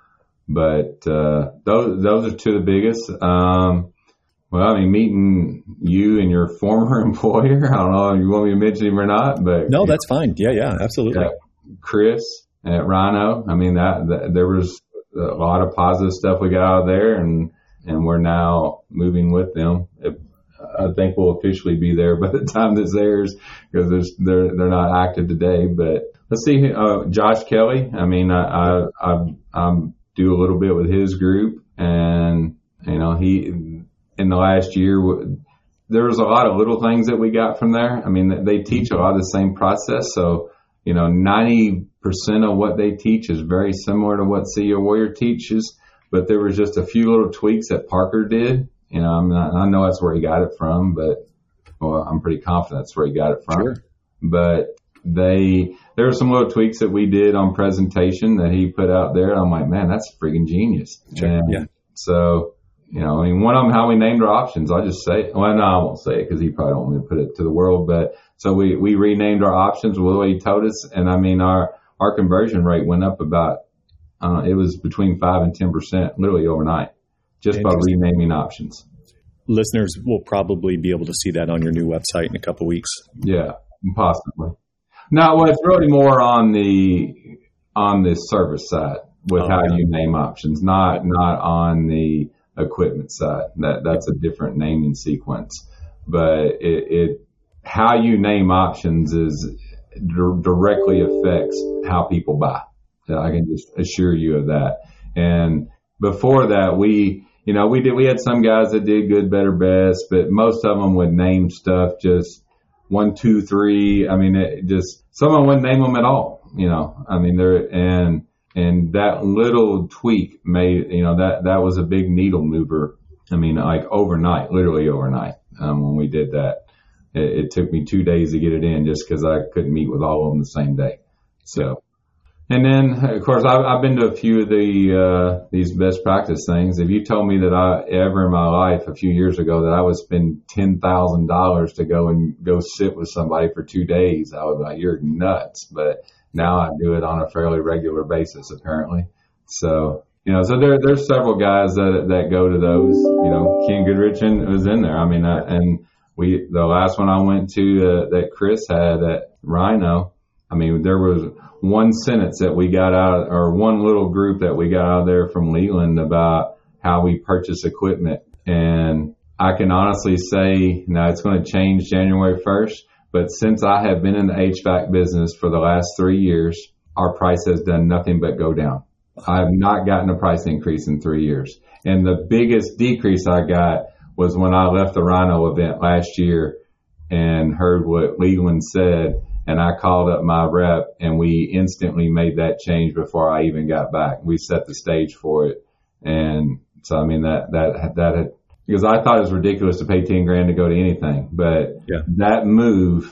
but uh, those those are two of the biggest. Um, Well, I mean, meeting you and your former employer, I don't know if you want me to mention him or not, but. No, that's fine. Yeah, yeah, absolutely. Yeah, Chris at Rhino. I mean, that, that there was a lot of positive stuff we got out of there, and, and we're now moving with them. It, I think we'll officially be there by the time this airs because they're, they're not active today, but let's see, uh, Josh Kelly. I mean, I, I, I, I do a little bit with his group, and, you know, he, in the last year, there was a lot of little things that we got from there. I mean, they teach a lot of the same process. So, you know, ninety percent of what they teach is very similar to what C E O Warrior teaches. But there was just a few little tweaks that Parker did. You know, I'm not, I know that's where he got it from, but well, I'm pretty confident that's where he got it from. Sure. But they, there were some little tweaks that we did on presentation that he put out there. I'm like, man, that's freaking genius. Sure. And yeah. So, you know, I mean, one of them, how we named our options, I'll just say, well, no, I won't say it because he probably don't want me to put it to the world. But so we, we renamed our options with the way he told us. And I mean, our, our conversion rate went up about, uh, it was between five and ten percent literally overnight just by renaming options. Listeners will probably be able to see that on your new website in a couple of weeks. Yeah, possibly. Now, well, it's really more on the, on the service side with oh, how yeah. you name options, not, not on the equipment side. That that's a different naming sequence, but it, it how you name options is d- directly affects how people buy. I can just assure you of that. And before that, we you know we did we had some guys that did good, better, best, but most of them would name stuff just one, two, three. I mean, it just some of them wouldn't name them at all. You know, I mean, they're and. And that little tweak made, you know, that, that was a big needle mover. I mean, like overnight, literally overnight, um, when we did that. It, it took me two days to get it in just because I couldn't meet with all of them the same day. So, and then, of course, I've, I've been to a few of the, uh, these best practice things. If you told me that I ever in my life a few years ago that I would spend ten thousand dollars to go and go sit with somebody for two days, I would be like, you're nuts. But now I do it on a fairly regular basis, apparently. So, you know, so there, there's several guys that, that go to those, you know, Ken Goodrich was in there. I mean, uh, and we, the last one I went to, uh, that Chris had at Rhino, I mean, there was one sentence that we got out, or one little group that we got out there from Leland about how we purchase equipment. And I can honestly say, now it's going to change January first. But since I have been in the H V A C business for the last three years, our price has done nothing but go down. I have not gotten a price increase in three years. And the biggest decrease I got was when I left the Rhino event last year and heard what Leland said. And I called up my rep and we instantly made that change before I even got back. We set the stage for it. And so, I mean, that, that, that had, because I thought it was ridiculous to pay ten grand to go to anything, but yeah. that move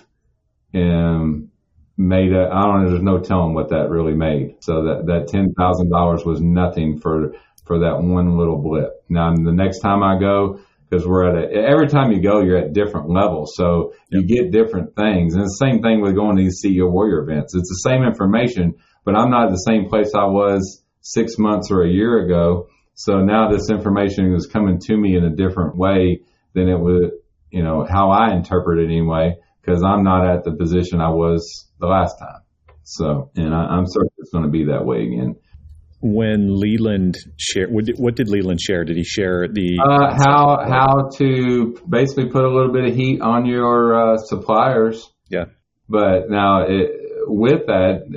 um, made a, I don't know, there's no telling what that really made. So that, that ten thousand dollars was nothing for, for that one little blip. Now, the next time I go, because we're at a, every time you go, you're at different levels. So you yeah. get different things. And the same thing with going to these C E O Warrior events. It's the same information, but I'm not at the same place I was six months or a year ago. So now this information is coming to me in a different way than it would, you know, how I interpret it anyway, because I'm not at the position I was the last time. So, and I, I'm certain it's going to be that way again. When Leland shared, what did, what did Leland share? Did he share the uh, how how to basically put a little bit of heat on your uh, suppliers? Yeah. But now it, with that,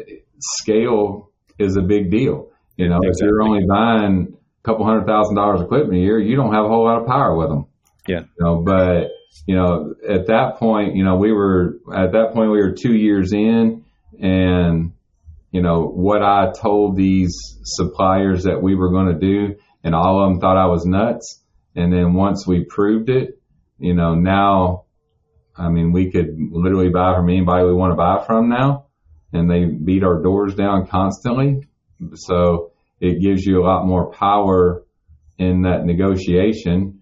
scale is a big deal. You know, exactly. If you're only buying couple hundred thousand dollars equipment a year, you don't have a whole lot of power with them. Yeah. You know, but, you know, at that point, you know, we were, at that point, we were two years in and, you know, what I told these suppliers that we were going to do, and all of them thought I was nuts. And then once we proved it, you know, now, I mean, we could literally buy from anybody we want to buy from now, and they beat our doors down constantly. So it gives you a lot more power in that negotiation.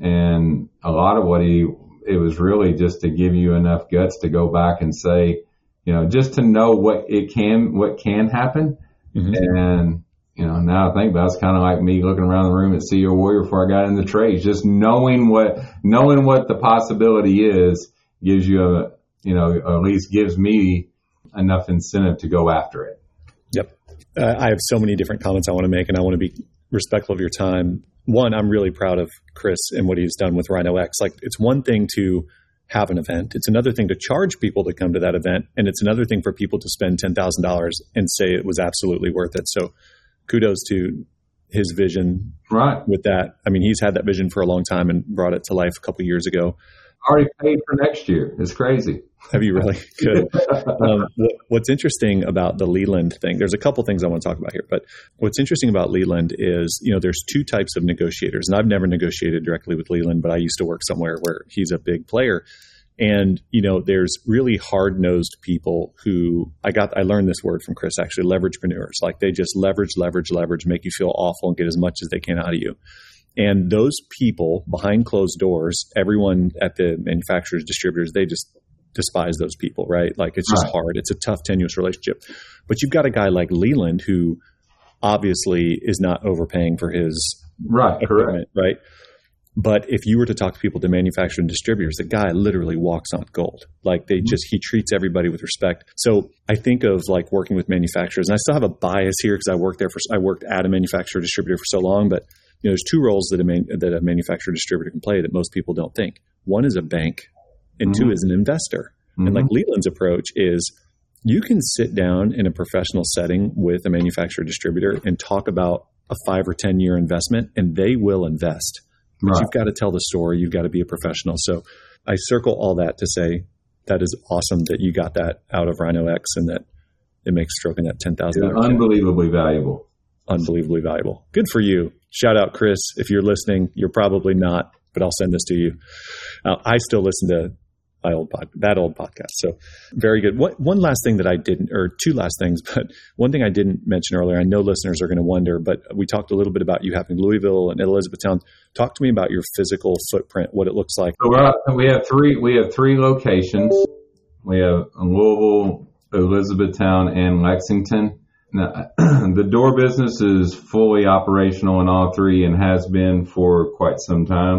And a lot of what he, it was really just to give you enough guts to go back and say, you know, just to know what it can, what can happen. Mm-hmm. And, you know, now I think about it, it's kind of like me looking around the room at C E O Warrior before I got in the trades, just knowing what, knowing what the possibility is gives you a, you know, at least gives me enough incentive to go after it. Yep. Uh, I have so many different comments I want to make, and I want to be respectful of your time. One, I'm really proud of Chris and what he's done with Rhino X. Like, it's one thing to have an event. It's another thing to charge people to come to that event. And it's another thing for people to spend ten thousand dollars and say it was absolutely worth it. So kudos to his vision right. with that. I mean, he's had that vision for a long time and brought it to life a couple of years ago. Already paid for next year. It's crazy. Have you really? Good. um, what, what's interesting about the Leland thing, there's a couple things I want to talk about here, but what's interesting about Leland is, you know, there's two types of negotiators, and I've never negotiated directly with Leland, but I used to work somewhere where he's a big player. And, you know, there's really hard-nosed people who I got, I learned this word from Chris, actually, leveragepreneurs. Like, they just leverage, leverage, leverage, make you feel awful and get as much as they can out of you. And those people behind closed doors, everyone at the manufacturers, distributors, they just despise those people, right? Like, it's just right. hard. It's a tough, tenuous relationship. But you've got a guy like Leland who obviously is not overpaying for his right, equipment, correct. right? But if you were to talk to people, to manufacturers and distributors, the guy literally walks on gold. Like, they just, he treats everybody with respect. So I think of like working with manufacturers, and I still have a bias here because I worked there for, I worked at a manufacturer distributor for so long, but you know, there's two roles that a, man, that a manufacturer distributor can play that most people don't think. One is a bank, and mm-hmm. two is an investor. Mm-hmm. And like Leland's approach is, you can sit down in a professional setting with a manufacturer distributor and talk about a five or ten year investment, and they will invest. But right. you've got to tell the story. You've got to be a professional. So I circle all that to say that is awesome that you got that out of Rhino X, and that it makes stroking that ten thousand dollars. Unbelievably valuable. Unbelievably valuable. Good for you. Shout out, Chris. If you're listening, you're probably not, but I'll send this to you. Uh, I still listen to my old pod, that old podcast. So very good. What, one last thing that I didn't, or two last things, but one thing I didn't mention earlier, I know listeners are going to wonder, but we talked a little bit about you having Louisville and Elizabethtown. Talk to me about your physical footprint, what it looks like. So we're, we have three, we have three locations. We have Louisville, Elizabethtown, and Lexington. Now, the door business is fully operational in all three and has been for quite some time.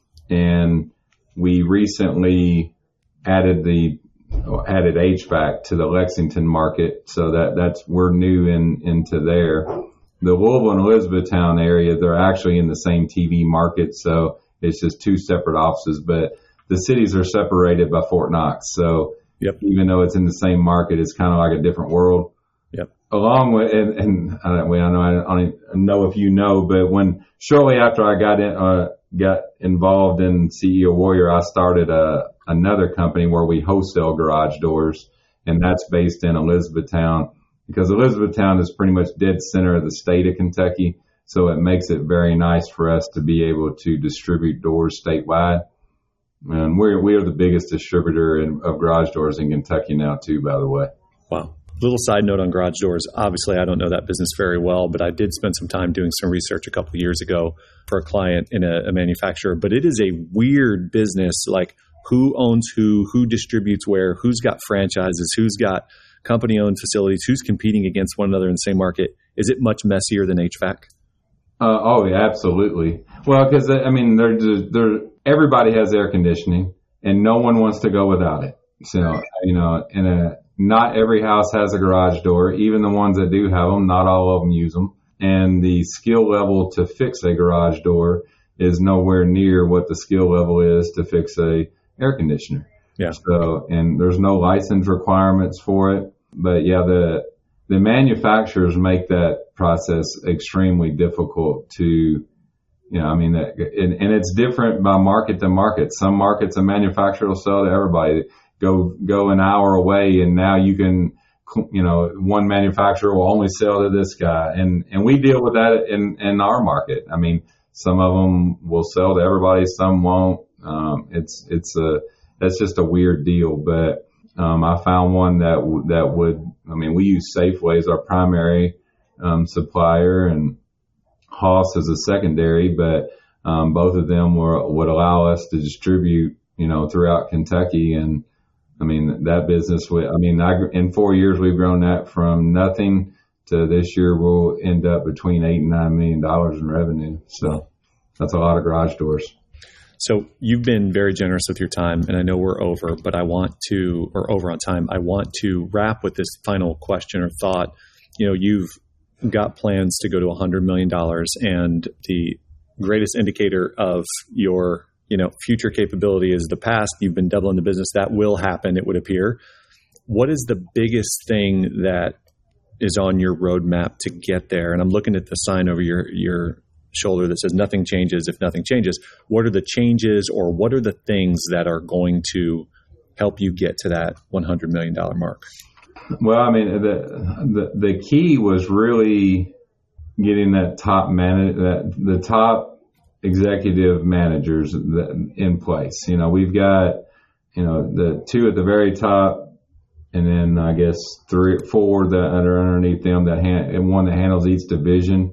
And we recently added the added H V A C to the Lexington market, so that that's we're new in into there. The Louisville and Elizabethtown area, they're actually in the same T V market, so it's just two separate offices. But the cities are separated by Fort Knox, so yep. even though it's in the same market, it's kind of like a different world. Yep. Along with, and, and I don't, I know I don't know if you know, but when shortly after I got in, uh, got involved in C E O Warrior, I started a another company where we wholesale garage doors, and that's based in Elizabethtown, because Elizabethtown is pretty much dead center of the state of Kentucky, so it makes it very nice for us to be able to distribute doors statewide. And we're we are the biggest distributor in, of garage doors in Kentucky now too, by the way. Wow. Little side note on garage doors. Obviously, I don't know that business very well, but I did spend some time doing some research a couple of years ago for a client in a, a manufacturer. But it is a weird business, like who owns who, who distributes where, who's got franchises, who's got company-owned facilities, who's competing against one another in the same market. Is it much messier than H V A C? Uh, oh, yeah, absolutely. Well, because, I mean, they're, they're, everybody has air conditioning, and no one wants to go without it. So, you know, in a not every house has a garage door. Even the ones that do have them, not all of them use them. And the skill level to fix a garage door is nowhere near what the skill level is to fix a air conditioner. Yeah. So, and there's no license requirements for it. But yeah, the the manufacturers make that process extremely difficult to, you know, I mean, and, and it's different by market to market. Some markets a manufacturer will sell to everybody. Go go an hour away, and now you can, you know, one manufacturer will only sell to this guy, and and we deal with that in in our market. I mean, some of them will sell to everybody, some won't. Um, it's it's a that's just a weird deal. But um, I found one that w- that would. I mean, we use Safeway as our primary um, supplier, and Hoss as a secondary, but um, both of them were, would allow us to distribute, you know, throughout Kentucky. And I mean, that business, I mean, I, in four years, we've grown that from nothing to this year, we'll end up between eight and nine million dollars in revenue. So that's a lot of garage doors. So you've been very generous with your time, and I know we're over, but I want to, or over on time, I want to wrap with this final question or thought. You know, you've got plans to go to one hundred million dollars, and the greatest indicator of your, you know, future capability is the past. You've been doubling the business. That will happen, it would appear. What is the biggest thing that is on your roadmap to get there? And I'm looking at the sign over your, your shoulder that says nothing changes if nothing changes. What are the changes, or what are the things that are going to help you get to that one hundred million dollars mark? Well, I mean, the, the, the key was really getting that top man, that the top executive managers in place. You know, we've got, you know, the two at the very top, and then I guess three, four that are underneath them that hand, and one that handles each division.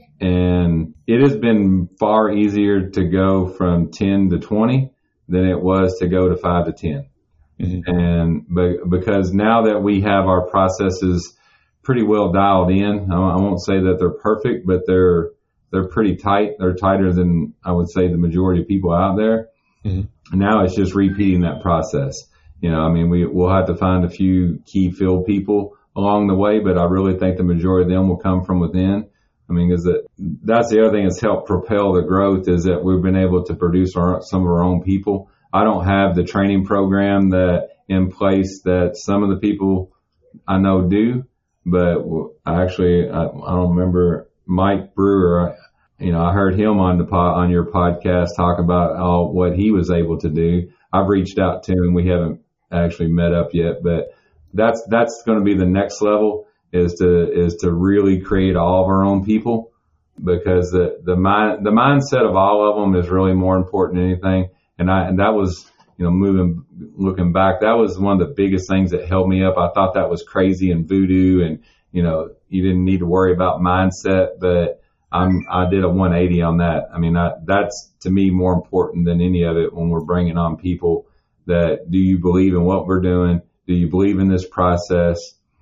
And it has been far easier to go from ten to twenty than it was to go to five to ten. Mm-hmm. And be, because now that we have our processes pretty well dialed in, I, I won't say that they're perfect, but they're they're pretty tight. They're tighter than I would say the majority of people out there. Mm-hmm. Now it's just repeating that process. You know, I mean, we we'll have to find a few key field people along the way, but I really think the majority of them will come from within. I mean, is that that's the other thing that's helped propel the growth, is that we've been able to produce our, some of our own people. I don't have the training program that in place that some of the people I know do, but I actually, I, I don't remember Mike Brewer. You know, I heard him on the pod, on your podcast talk about all what he was able to do. I've reached out to him. We haven't actually met up yet, but that's, that's going to be the next level, is to, is to really create all of our own people, because the, the mind, the mindset of all of them is really more important than anything. And I, and that was, you know, moving, looking back, that was one of the biggest things that held me up. I thought that was crazy and voodoo, and, you know, you didn't need to worry about mindset, but I'm, I did a one eighty on that. I mean, I, that's to me more important than any of it when we're bringing on people. That, do you believe in what we're doing? Do you believe in this process?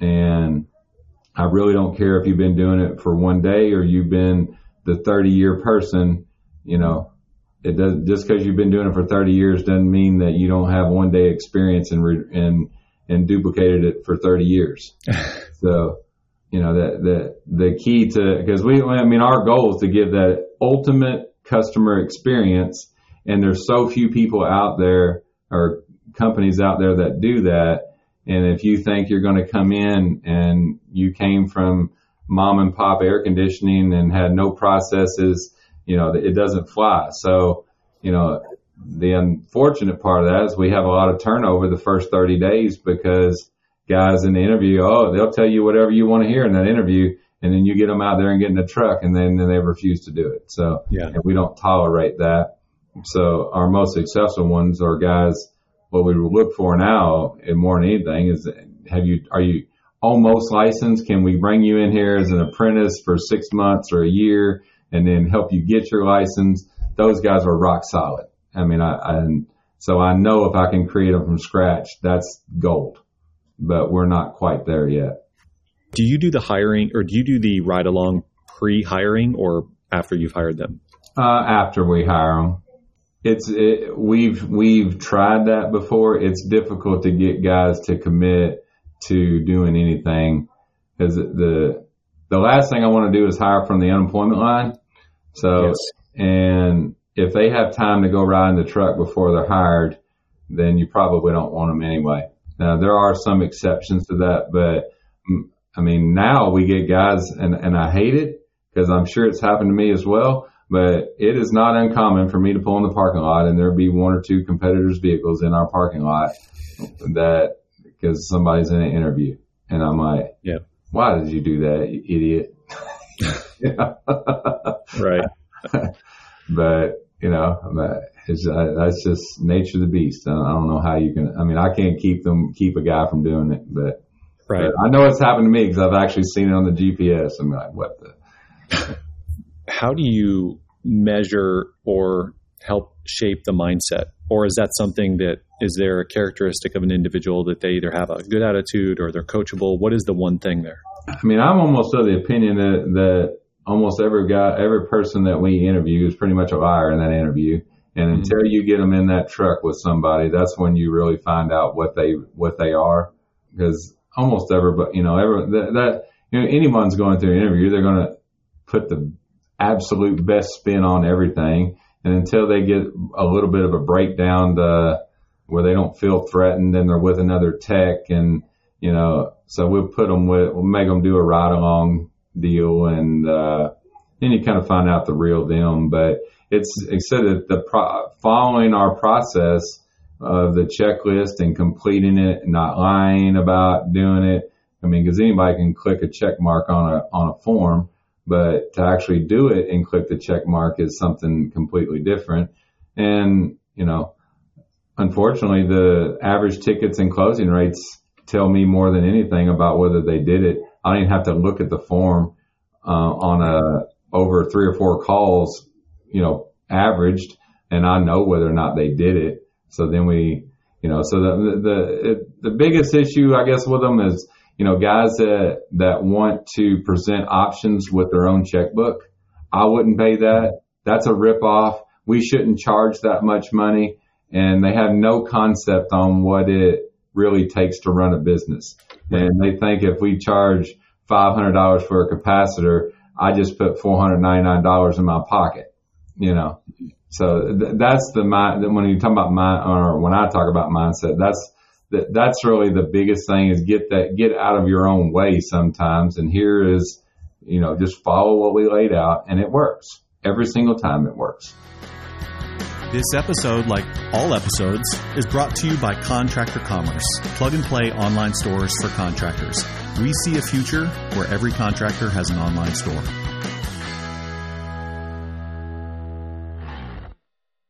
And I really don't care if you've been doing it for one day or you've been the thirty year person. You know, it does, just because you've been doing it for thirty years doesn't mean that you don't have one day experience and, and, and duplicated it for thirty years. So, you know, that, that the key to, because we, I mean, our goal is to give that ultimate customer experience, and there's so few people out there or companies out there that do that. And if you think you're going to come in and you came from mom and pop air conditioning and had no processes, you know, it doesn't fly. So, you know, the unfortunate part of that is we have a lot of turnover the first thirty days, because guys in the interview, oh, they'll tell you whatever you want to hear in that interview, and then you get them out there and get in the truck, and then, then they refuse to do it. So yeah, we don't tolerate that. So our most successful ones are guys, what we look for now, and more than anything, is have you, are you almost licensed? Can we bring you in here as an apprentice for six months or a year and then help you get your license? Those guys are rock solid. I mean, I, I so I know if I can create them from scratch, that's gold, but we're not quite there yet. Do you do the hiring, or do you do the ride along pre-hiring, or after you've hired them? Uh, after we hire them. It's, it, we've, we've tried that before. It's difficult to get guys to commit to doing anything, because the, the last thing I want to do is hire from the unemployment line. So, yes. And if they have time to go ride in the truck before they're hired, then you probably don't want them anyway. Now, there are some exceptions to that, but I mean, now we get guys, and, and I hate it, because I'm sure it's happened to me as well. But it is not uncommon for me to pull in the parking lot and there be one or two competitors' vehicles in our parking lot, that because somebody's in an interview, and I'm like, yeah, why did you do that, you idiot? Right. But you know, it's, uh, that's just nature of the beast. I don't know how you can, I mean, I can't keep them, keep a guy from doing it, but, right. but I know it's happened to me because I've actually seen it on the G P S. I'm like, what the? How do you measure or help shape the mindset? Or is that something that, is there a characteristic of an individual that they either have a good attitude or they're coachable? What is the one thing there? I mean, I'm almost of the opinion that, that almost every guy, every person that we interview is pretty much a liar in that interview. And mm-hmm. until you get them in that truck with somebody, that's when you really find out what they, what they are. Because almost everybody, you know, every, that, that, you know, anyone's going through an interview, they're going to put the absolute best spin on everything. And until they get a little bit of a breakdown to where they don't feel threatened, then they're with another tech. And, you know, so we'll put them with, we'll make them do a ride along deal. And, uh, then you kind of find out the real them. But it's, it's said that the pro- following our process of the checklist and completing it, and not lying about doing it. I mean, because anybody can click a check mark on a, on a form. But to actually do it and click the check mark is something completely different. And, you know, unfortunately, the average tickets and closing rates tell me more than anything about whether they did it. I don't even have to look at the form uh, on a over three or four calls, you know, averaged, and I know whether or not they did it. So then we, you know, so the the the biggest issue, I guess, with them is, you know, guys that, that want to present options with their own checkbook. I wouldn't pay that. That's a ripoff. We shouldn't charge that much money. And they have no concept on what it really takes to run a business. And they think if we charge five hundred dollars for a capacitor, I just put four hundred ninety-nine dollars in my pocket, you know. So th- that's the mind, when you talk about mind, or when I talk about mindset, that's, That that's really the biggest thing, is get that, get out of your own way sometimes. And here is, you know, just follow what we laid out, and it works. Every single time it works. This episode, like all episodes, is brought to you by Contractor Commerce, plug and play online stores for contractors. We see a future where every contractor has an online store.